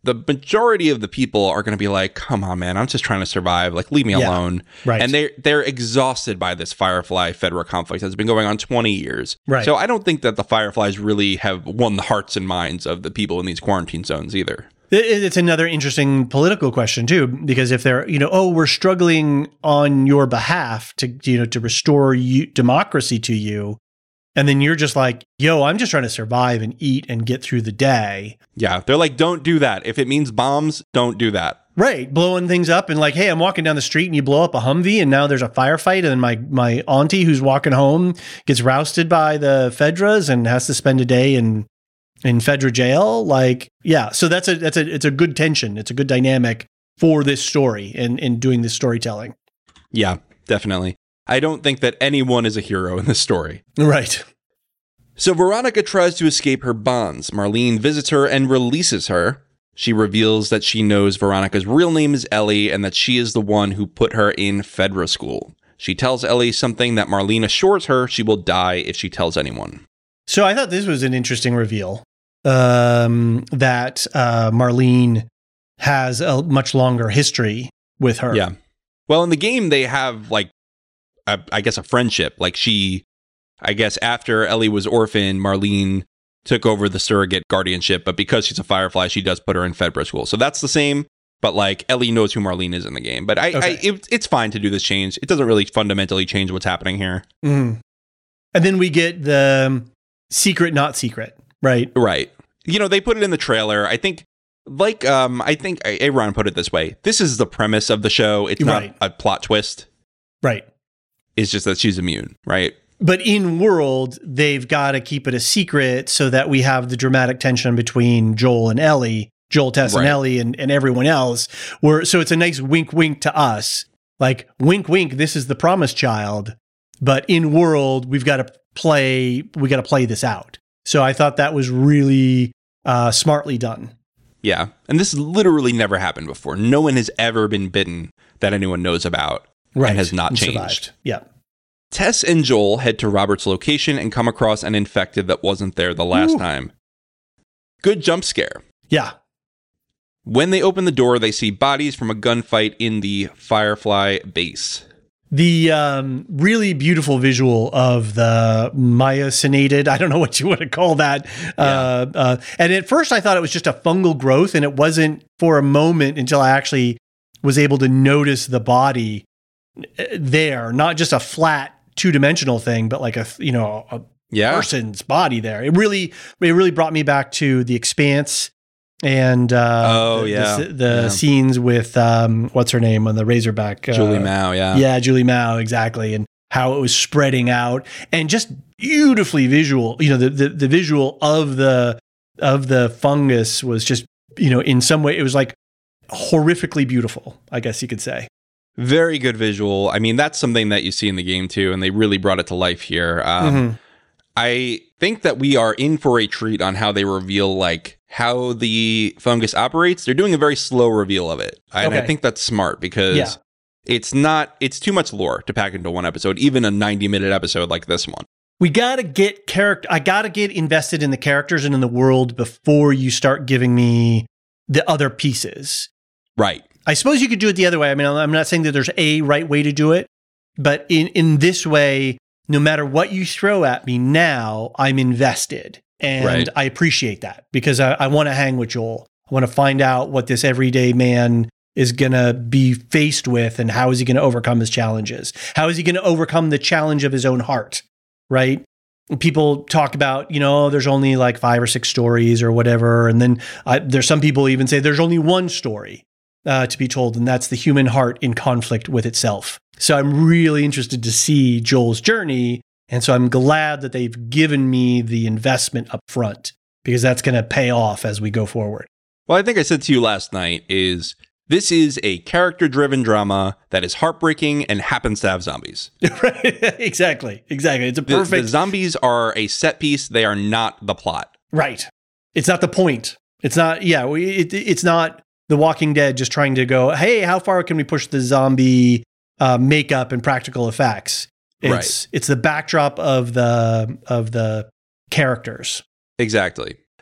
the majority of the people are going to be like, come on, man, I'm just trying to survive. Like, leave me alone. Right. And they're exhausted by this Firefly Fedra conflict that's been going on 20 years. Right. So I don't think that the Fireflies really have won the hearts and minds of the people in these quarantine zones either. It's another interesting political question too, because if they're, we're struggling on your behalf to restore democracy to you, and then you're just like, yo, I'm just trying to survive and eat and get through the day. Yeah, they're like, don't do that. If it means bombs, don't do that. Right, blowing things up and like, hey, I'm walking down the street and you blow up a Humvee and now there's a firefight and my auntie who's walking home gets rousted by the Fedras and has to spend a day in Fedra jail. Like, yeah, so it's a good tension. It's a good dynamic for this story and in doing this storytelling. Yeah, definitely. I don't think that anyone is a hero in this story. Right. So Veronica tries to escape her bonds. Marlene visits her and releases her. She reveals that she knows Veronica's real name is Ellie and that she is the one who put her in Fedra school. She tells Ellie something that Marlene assures her she will die if she tells anyone. So I thought this was an interesting reveal, that Marlene has a much longer history with her. Yeah. Well, in the game, they have like, I guess a friendship. Like I guess after Ellie was orphaned, Marlene took over the surrogate guardianship, but because she's a Firefly, she does put her in Fedra school. So that's the same, but like Ellie knows who Marlene is in the game. But it's fine to do this change. It doesn't really fundamentally change what's happening here. Mm. And then we get the secret, not secret, right? Right. They put it in the trailer. I think Aaron put it this way. This is the premise of the show. It's not a plot twist. Right. It's just that she's immune, right? But in world, they've got to keep it a secret so that we have the dramatic tension between Joel, Tess, and Ellie, and everyone else. So it's a nice wink, wink to us. Like, wink, wink, this is the promised child. But in world, we got to play this out. So I thought that was really smartly done. Yeah. And this literally never happened before. No one has ever been bitten that anyone knows about. And has not changed. Survived. Yeah. Tess and Joel head to Robert's location and come across an infected that wasn't there the last time. Good jump scare. Yeah. When they open the door, they see bodies from a gunfight in the Firefly base. The really beautiful visual of the myocinated, I don't know what you want to call that. Yeah. And at first I thought it was just a fungal growth, and it wasn't for a moment until I actually was able to notice the body there, not just a flat two-dimensional thing, but like a person's body there. It really brought me back to The Expanse and the scenes with what's her name on the Razorback, Julie Mao. Yeah, Julie Mao, exactly, and how it was spreading out and just beautifully visual. The visual of the fungus was just in some way it was like horrifically beautiful, I guess you could say. Very good visual. I mean, that's something that you see in the game too, and they really brought it to life here. I think that we are in for a treat on how they reveal like how the fungus operates. They're doing a very slow reveal of it. And I think that's smart because it's too much lore to pack into one episode, even a 90-minute episode like this one. I gotta get invested in the characters and in the world before you start giving me the other pieces. Right. I suppose you could do it the other way. I mean, I'm not saying that there's a right way to do it, but in this way, no matter what you throw at me now, I'm invested. And I appreciate that because I want to hang with Joel. I want to find out what this everyday man is going to be faced with and how is he going to overcome his challenges? How is he going to overcome the challenge of his own heart, right? People talk about, there's only like 5 or 6 stories or whatever. And then there's some people even say there's only one story to be told, and that's the human heart in conflict with itself. So I'm really interested to see Joel's journey, and so I'm glad that they've given me the investment up front because that's going to pay off as we go forward. Well, I think I said to you last night this is a character-driven drama that is heartbreaking and happens to have zombies. Right? Exactly. It's a perfect... The zombies are a set piece. They are not the plot. Right. It's not the point. It's not... it's not The Walking Dead just trying to go, hey, how far can we push the zombie makeup and practical effects? It's the backdrop of the characters. Exactly.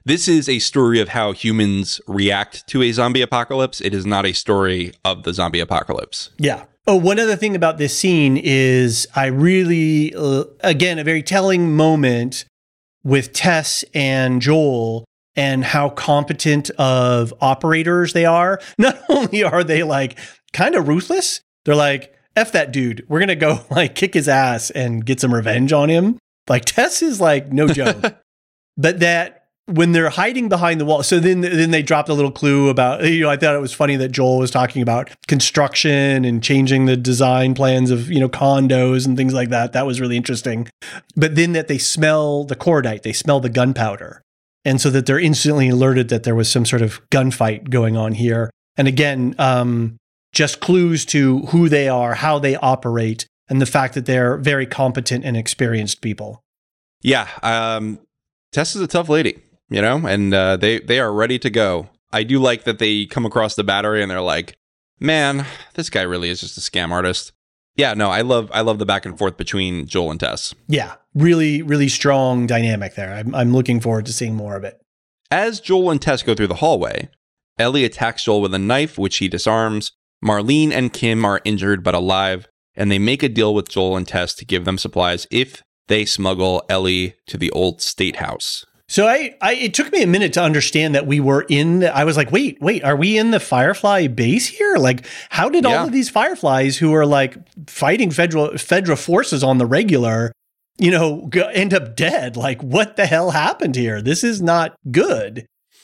This is a story of how humans react to a zombie apocalypse. It is not a story of the zombie apocalypse. Yeah. Oh, one other thing about this scene is I really, again, a very telling moment with Tess and Joel and how competent of operators they are. Not only are they like kind of ruthless, they're like, F that dude. We're going to go like kick his ass and get some revenge on him. Like Tess is like no joke. But that when they're hiding behind the wall, so then they dropped a little clue about, I thought it was funny that Joel was talking about construction and changing the design plans of, condos and things like that. That was really interesting. But then that they smell the cordite, they smell the gunpowder. And so that they're instantly alerted that there was some sort of gunfight going on here. And again, just clues to who they are, how they operate, and the fact that they're very competent and experienced people. Yeah. Tess is a tough lady. And they are ready to go. I do like that they come across the battery and they're like, man, this guy really is just a scam artist. Yeah, no, I love the back and forth between Joel and Tess. Yeah, really, really strong dynamic there. I'm looking forward to seeing more of it. As Joel and Tess go through the hallway, Ellie attacks Joel with a knife, which he disarms. Marlene and Kim are injured but alive, and they make a deal with Joel and Tess to give them supplies if they smuggle Ellie to the old state house. So it took me a minute to understand that we were I was like, wait, are we in the Firefly base here? Like, how did all of these Fireflies who are like fighting Fedra forces on the regular, end up dead? Like, what the hell happened here? This is not good.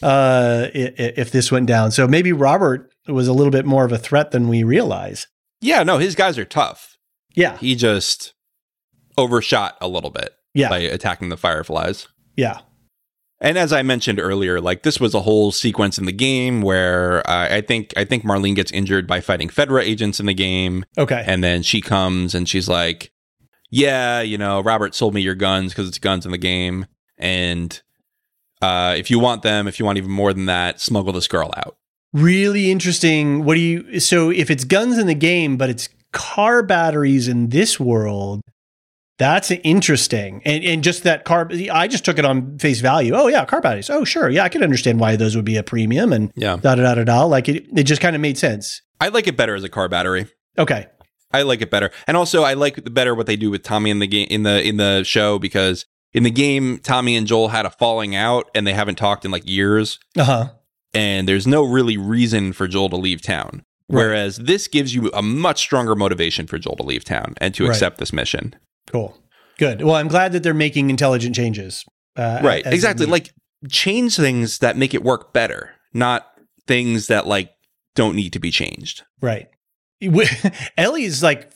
If this went down. So maybe Robert was a little bit more of a threat than we realize. Yeah, no, his guys are tough. Yeah. He just overshot a little bit by attacking the Fireflies. Yeah. And as I mentioned earlier, like this was a whole sequence in the game where I think Marlene gets injured by fighting Fedra agents in the game. Okay. And then she comes and she's like, yeah, Robert sold me your guns because it's guns in the game. And if you want even more than that, smuggle this girl out. Really interesting. So if it's guns in the game, but it's car batteries in this world, that's interesting. And just that car, I just took it on face value. Oh yeah, car batteries. Oh sure. Yeah, I could understand why those would be a premium and da-da-da-da-da. Like it just kind of made sense. I like it better as a car battery. Okay. I like it better. And also I like better what they do with Tommy in the game, in the show, because in the game, Tommy and Joel had a falling out and they haven't talked in like years. Uh-huh. And there's no really reason for Joel to leave town. Right. Whereas this gives you a much stronger motivation for Joel to leave town and to accept this mission. Cool. Good. Well, I'm glad that they're making intelligent changes. Right. Exactly. Like change things that make it work better, not things that like don't need to be changed. Right. Ellie's like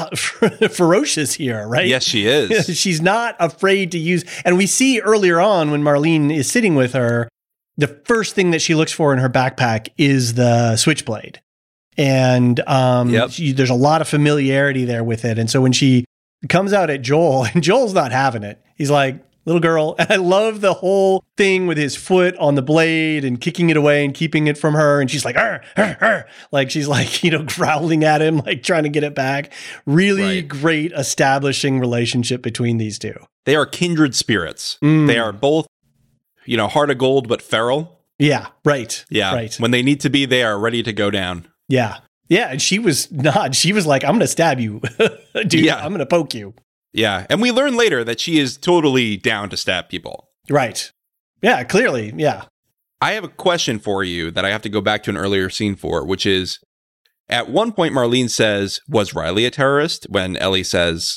ferocious here, right? Yes, she is. She's not afraid to use. And we see earlier on when Marlene is sitting with her, the first thing that she looks for in her backpack is the switchblade. And there's a lot of familiarity there with it. And so when she comes out at Joel, and Joel's not having it. He's like, little girl. And I love the whole thing with his foot on the blade and kicking it away and keeping it from her. And she's like, arr, arr, arr. Like she's like, growling at him, like trying to get it back. Really great establishing relationship between these two. They are kindred spirits. They are both, heart of gold, but feral. Yeah. Right. Yeah. Right. When they need to be, they are ready to go down. Yeah. Yeah, and she was not. She was like, I'm going to stab you, dude. Yeah. I'm going to poke you. Yeah, and we learn later that she is totally down to stab people. Right. Yeah, clearly, yeah. I have a question for you that I have to go back to an earlier scene for, which is, at one point Marlene says, was Riley a terrorist? When Ellie says,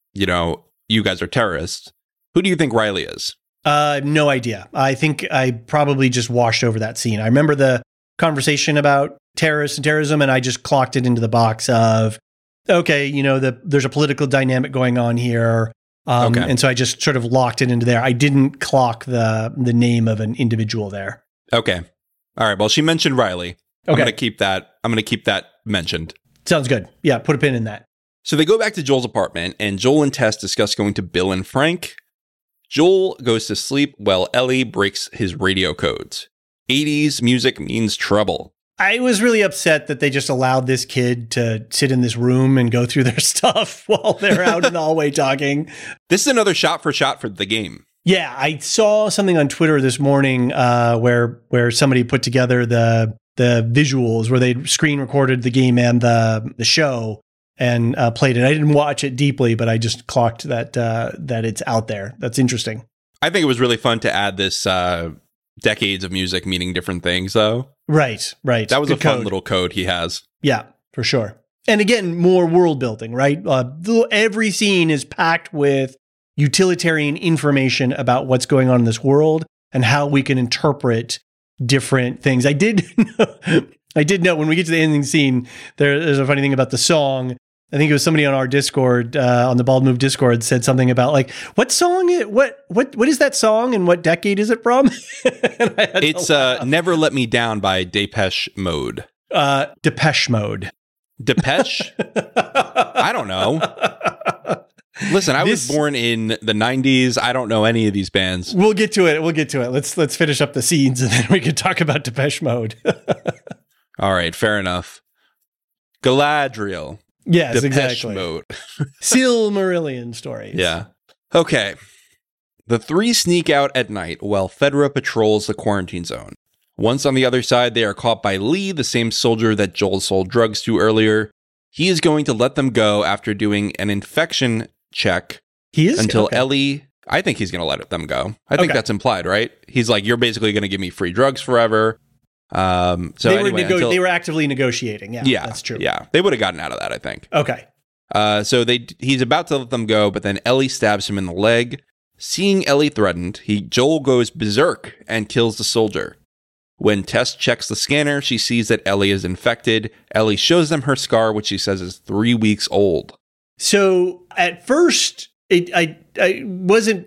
you guys are terrorists. Who do you think Riley is? No idea. I think I probably just washed over that scene. I remember the conversation about terrorists and terrorism, and I just clocked it into the box of, okay, there's a political dynamic going on here. And so I just sort of locked it into there. I didn't clock the name of an individual there. Okay. All right. Well, she mentioned Riley. Okay. I'm going to keep that mentioned. Sounds good. Yeah. Put a pin in that. So they go back to Joel's apartment and Joel and Tess discuss going to Bill and Frank. Joel goes to sleep while Ellie breaks his radio codes. 80s music means trouble. I was really upset that they just allowed this kid to sit in this room and go through their stuff while they're out in the hallway talking. This is another shot for the game. Yeah, I saw something on Twitter this morning where somebody put together the visuals where they screen recorded the game and the show and played it. I didn't watch it deeply, but I just clocked that it's out there. That's interesting. I think it was really fun to add this decades of music meaning different things, though. Right. That was Good a fun code. little code he has. Yeah, for sure. And again, more world building, right? Every scene is packed with utilitarian information about what's going on in this world and how we can interpret different things. I did know when we get to the ending scene, there's a funny thing about the song. I think it was somebody on our Discord, on the Bald Move Discord, said something about like, what song? What is that song and what decade is it from? It's "Never Let Me Down" by Depeche Mode. Depeche Mode. Depeche? I don't know. Listen, I was born in the 90s. I don't know any of these bands. We'll get to it. Let's finish up the scenes and then we can talk about Depeche Mode. All right, fair enough. Galadriel. Yes, Depeche exactly. Mode. Silmarillion stories. Yeah. Okay. The three sneak out at night while Fedra patrols the quarantine zone. Once on the other side, they are caught by Lee, the same soldier that Joel sold drugs to earlier. He is going to let them go after doing an infection check. He is? Until Okay. Ellie... I think he's going to let them go. I think Okay. that's implied, right? He's like, you're basically going to give me free drugs forever. They were actively negotiating. Yeah, that's true. Yeah, they would have gotten out of that, I think. Okay. So he's about to let them go, but then Ellie stabs him in the leg. Seeing Ellie threatened, Joel goes berserk and kills the soldier. When Tess checks the scanner, she sees that Ellie is infected. Ellie shows them her scar, which she says is 3 weeks old. So at first, I wasn't,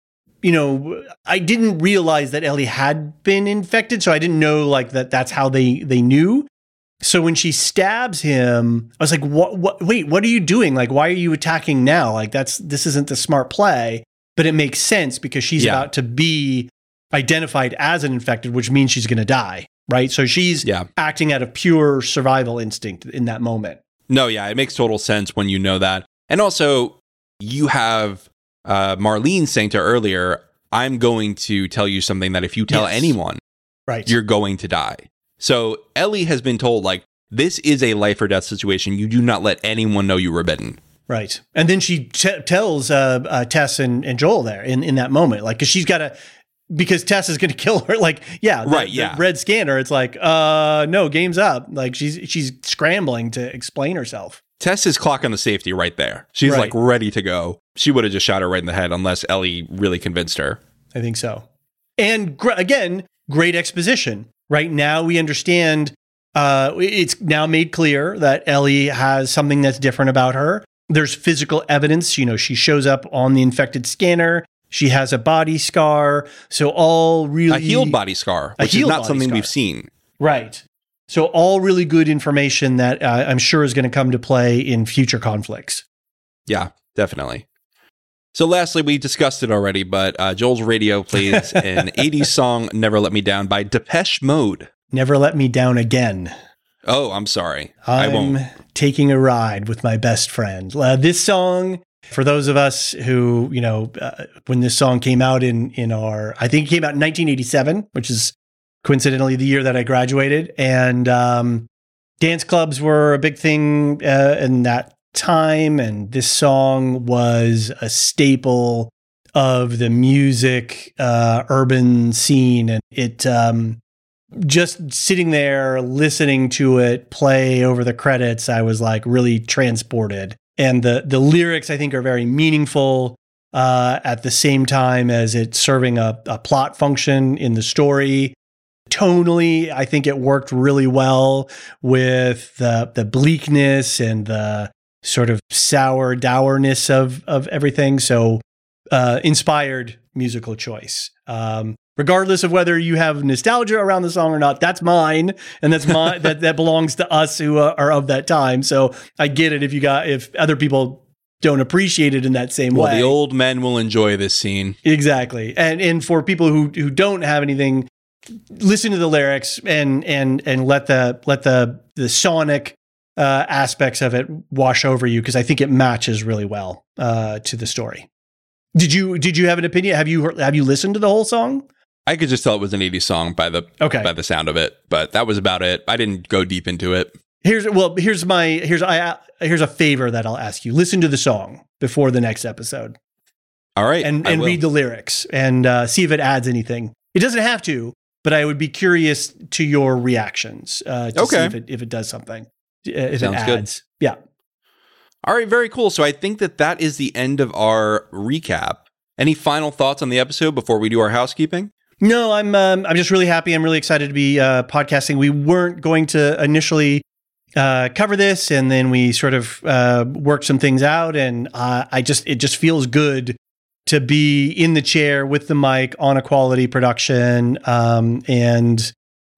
I didn't realize that Ellie had been infected, so I didn't know like that's how they knew. So when she stabs him, I was like, wait, what are you doing? Like, why are you attacking now? Like this isn't the smart play, but it makes sense because she's about to be identified as an infected, which means she's going to die, right? So she's acting out of pure survival instinct in that moment. No, yeah, it makes total sense when you know that. And also, you have Marlene saying to her earlier, I'm going to tell you something that if you tell anyone, you're going to die. So Ellie has been told, like, this is a life or death situation. You do not let anyone know you were bitten. Right. And then she tells Tess and Joel there in that moment, like, because Tess is going to kill her. Like, the red scanner. It's like, no, game's up. Like she's scrambling to explain herself. Tess is clocking the safety right there. She's like ready to go. She would have just shot her right in the head unless Ellie really convinced her. I think so. And again, great exposition. Right now we understand, it's now made clear that Ellie has something that's different about her. There's physical evidence. She shows up on the infected scanner. She has a body scar. So all really... A healed body scar, which is not something we've seen. Right. So all really good information that I'm sure is going to come to play in future conflicts. Yeah, definitely. So lastly, we discussed it already, but Joel's radio plays an 80s song, Never Let Me Down by Depeche Mode. Never Let Me Down Again. Oh, I'm sorry. I won't. Taking a ride with my best friend. This song, for those of us who, when this song came out I think it came out in 1987, which is coincidentally the year that I graduated. And dance clubs were a big thing in that time. And this song was a staple of the music urban scene. And it just sitting there listening to it play over the credits, I was like really transported. And the lyrics, I think, are very meaningful at the same time as it's serving a plot function in the story. Tonally, I think it worked really well with the bleakness and the sort of sour dourness of everything. So inspired musical choice. Regardless of whether you have nostalgia around the song or not, that's mine, and that's mine. that belongs to us who are of that time. So I get it if other people don't appreciate it in that same way. Well, the old men will enjoy this scene. Exactly, and for people who don't have anything, listen to the lyrics and let the sonic aspects of it wash over you, because I think it matches really well to the story. Did you have an opinion? Have you listened to the whole song? I could just tell it was an 80s song by the sound of it, but that was about it. I didn't go deep into it. Here's a favor that I'll ask you. Listen to the song before the next episode. All right. And read the lyrics and see if it adds anything. It doesn't have to, but I would be curious to your reactions to see if it does something. If Sounds it adds. Good. Yeah. All right, very cool. So I think that is the end of our recap. Any final thoughts on the episode before we do our housekeeping? No, I'm just really happy. I'm really excited to be podcasting. We weren't going to initially cover this, and then we sort of worked some things out, and it just feels good to be in the chair with the mic on a quality production, and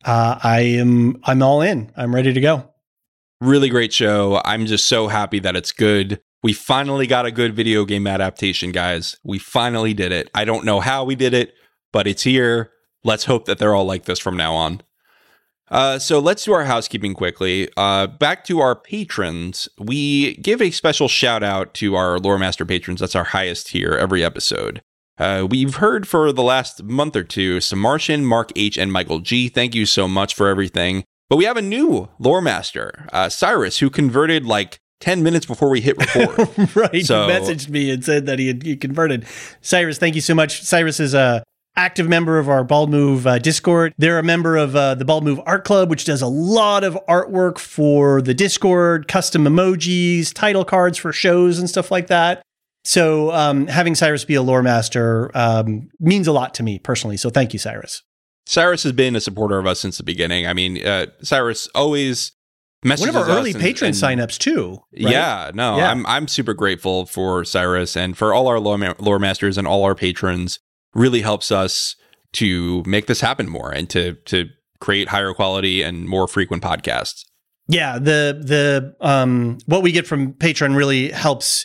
I'm all in. I'm ready to go. Really great show. I'm just so happy that it's good. We finally got a good video game adaptation, guys. We finally did it. I don't know how we did it, but it's here. Let's hope that they're all like this from now on. So let's do our housekeeping quickly. Back to our patrons. We give a special shout out to our Lore Master patrons. That's our highest tier every episode. We've heard for the last month or two, Samartian, Mark H, and Michael G. Thank you so much for everything. But we have a new Lore Master, Cyrus, who converted like 10 minutes before we hit record. Right. So, he messaged me and said that he converted. Cyrus, thank you so much. Cyrus is a active member of our Bald Move Discord. They're a member of the Bald Move Art Club, which does a lot of artwork for the Discord, custom emojis, title cards for shows and stuff like that. So having Cyrus be a Lore Master means a lot to me personally. So thank you, Cyrus. Cyrus has been a supporter of us since the beginning. I mean, Cyrus always messages us. One of our early patron signups too. Right? Yeah, no, yeah. I'm super grateful for Cyrus and for all our lore masters and all our patrons. Really helps us to make this happen more and to create higher quality and more frequent podcasts. Yeah, the what we get from Patreon really helps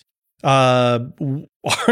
on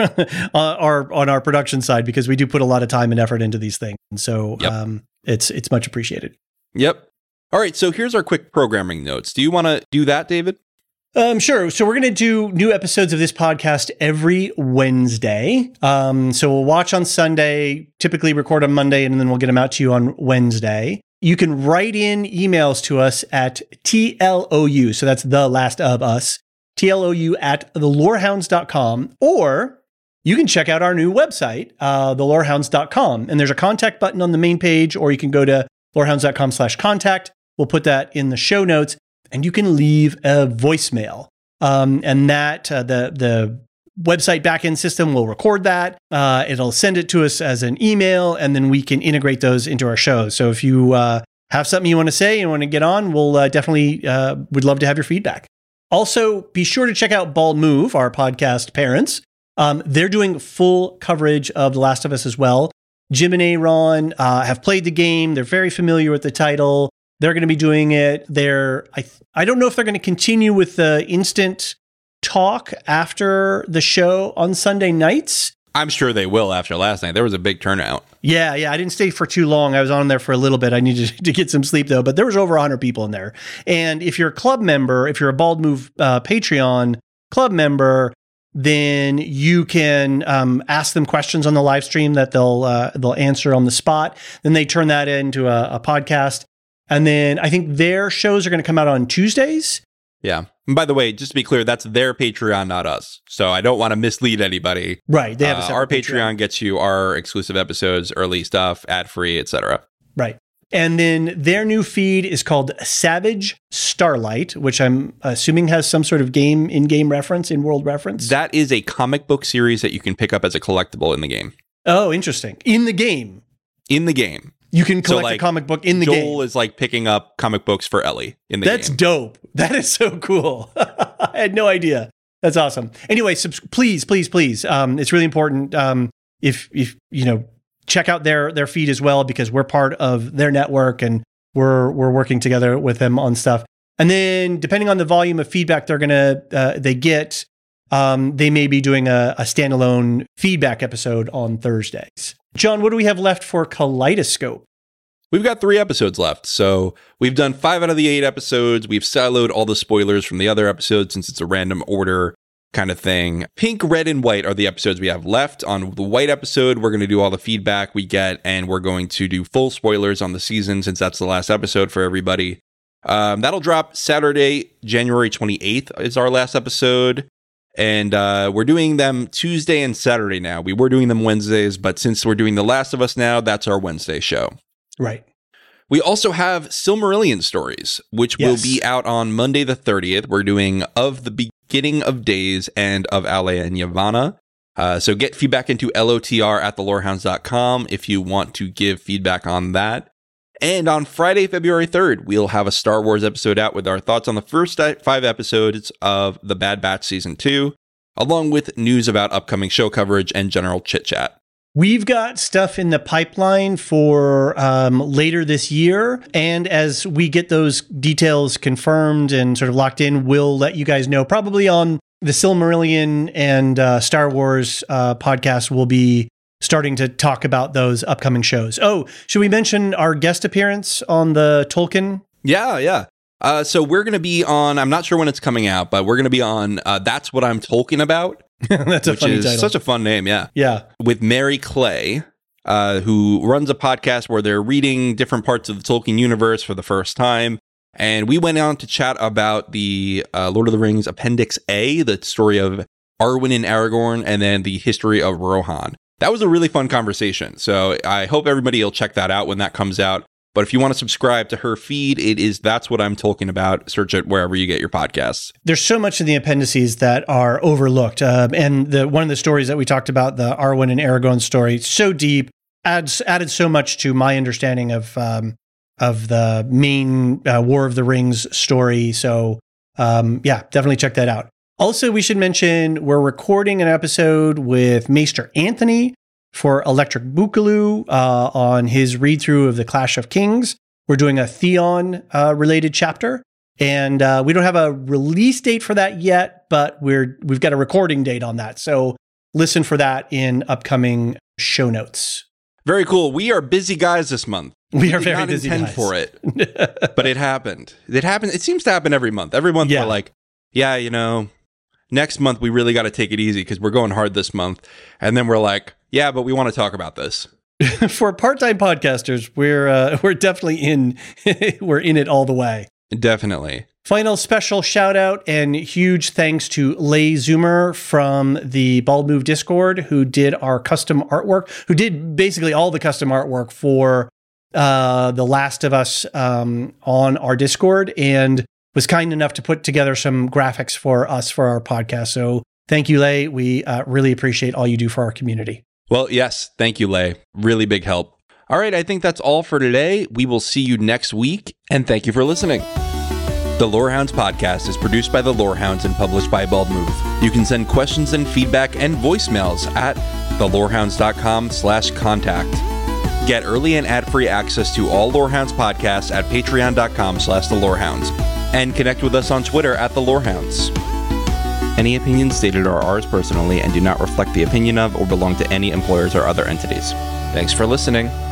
our production side, because we do put a lot of time and effort into these things. And so it's much appreciated. Yep. All right. So here's our quick programming notes. Do you want to do that, David? Sure. So we're going to do new episodes of this podcast every Wednesday. So we'll watch on Sunday, typically record on Monday, and then we'll get them out to you on Wednesday. You can write in emails to us at TLOU. So that's the last of us. TLOU at thelorehounds.com, or you can check out our new website, thelorehounds.com. And there's a contact button on the main page, or you can go to lorehounds.com/contact. We'll put that in the show notes, and you can leave a voicemail. And that the website backend system will record that. It'll send it to us as an email, and then we can integrate those into our shows. So if you have something you want to say and want to get on, we'll definitely would love to have your feedback. Also, be sure to check out Bald Move, our podcast parents. They're doing full coverage of The Last of Us as well. Jim and Aaron have played the game. They're very familiar with the title. They're going to be doing it. I don't know if they're going to continue with the instant talk after the show on Sunday nights. I'm sure they will after last night. There was a big turnout. Yeah. I didn't stay for too long. I was on there for a little bit. I needed to get some sleep, though. But there was over 100 people in there. And if you're a club member, if you're a Bald Move Patreon club member, then you can ask them questions on the live stream that they'll answer on the spot. Then they turn that into a podcast. And then I think their shows are going to come out on Tuesdays. Yeah. And by the way, just to be clear, that's their Patreon, not us. So I don't want to mislead anybody. Right. They have our Patreon gets you our exclusive episodes, early stuff, ad-free, etc. Right. And then their new feed is called Savage Starlight, which I'm assuming has some sort of in-game reference, in-world reference. That is a comic book series that you can pick up as a collectible in the game. Oh, interesting. In the game. In the game. You can collect a comic book in the game. Joel is like picking up comic books for Ellie in the game. That's dope. That is so cool. I had no idea. That's awesome. Anyway, please. It's really important. If you know, check out their feed as well, because we're part of their network and we're working together with them on stuff. And then depending on the volume of feedback they get, they may be doing a standalone feedback episode on Thursdays. John, what do we have left for Kaleidoscope? We've got 3 episodes left. So we've done 5 out of the 8 episodes. We've siloed all the spoilers from the other episodes since it's a random order. kind of thing. Pink, red, and white are the episodes we have left. On the white episode, we're going to do all the feedback we get, and we're going to do full spoilers on the season since that's the last episode for everybody. That'll drop Saturday, January 28th is our last episode. And we're doing them Tuesday and Saturday now. We were doing them Wednesdays, but since we're doing The Last of Us now, that's our Wednesday show. Right. We also have Silmarillion stories, which will be out on Monday the 30th. We're doing Of the Beginning of Days and of Alea and Yavanna. So get feedback into lotr@thelorehounds.com if you want to give feedback on that. And on Friday, February 3rd, we'll have a Star Wars episode out with our thoughts on the first 5 episodes of The Bad Batch Season 2, along with news about upcoming show coverage and general chit-chat. We've got stuff in the pipeline for later this year. And as we get those details confirmed and sort of locked in, we'll let you guys know. Probably on the Silmarillion and Star Wars podcast, we'll be starting to talk about those upcoming shows. Oh, should we mention our guest appearance on the Tolkien? Yeah. So we're going to be on, I'm not sure when it's coming out, but we're going to be on That's What I'm Tolkien About. That's a funny title. Such a fun name, yeah. Yeah. With Mary Clay, who runs a podcast where they're reading different parts of the Tolkien universe for the first time. And we went on to chat about the Lord of the Rings Appendix A, the story of Arwen and Aragorn, and then the history of Rohan. That was a really fun conversation. So I hope everybody will check that out when that comes out. But if you want to subscribe to her feed, it is That's What I'm Tolkien About. Search it wherever you get your podcasts. There's so much in the appendices that are overlooked. And one of the stories that we talked about, the Arwen and Aragorn story, so deep, added so much to my understanding of the main War of the Rings story. So definitely check that out. Also, we should mention we're recording an episode with Maester Anthony for Electric Boogaloo on his read-through of The Clash of Kings. We're doing a Theon-related chapter, and we don't have a release date for that yet, but we've got a recording date on that. So listen for that in upcoming show notes. Very cool. We are busy guys this month. We are very busy guys. Did not intend for it, but it happened. It seems to happen every month. Every month we're like, next month we really got to take it easy because we're going hard this month. And then we're like, yeah, but we want to talk about this. For part-time podcasters, we're definitely we're in it all the way. Definitely. Final special shout out and huge thanks to Leigh Zoomer from the Bald Move Discord, who did our custom artwork, who did basically all the custom artwork for The Last of Us on our Discord, and was kind enough to put together some graphics for us for our podcast. So thank you, Leigh. We really appreciate all you do for our community. Well, yes. Thank you, Leigh. Really big help. All right. I think that's all for today. We will see you next week. And thank you for listening. The Lorehounds podcast is produced by the Lorehounds and published by Bald Move. You can send questions and feedback and voicemails at thelorehounds.com/contact. Get early and ad-free access to all Lorehounds podcasts at patreon.com/thelorehounds. And connect with us on Twitter at The Lorehounds. Any opinions stated are ours personally and do not reflect the opinion of or belong to any employers or other entities. Thanks for listening.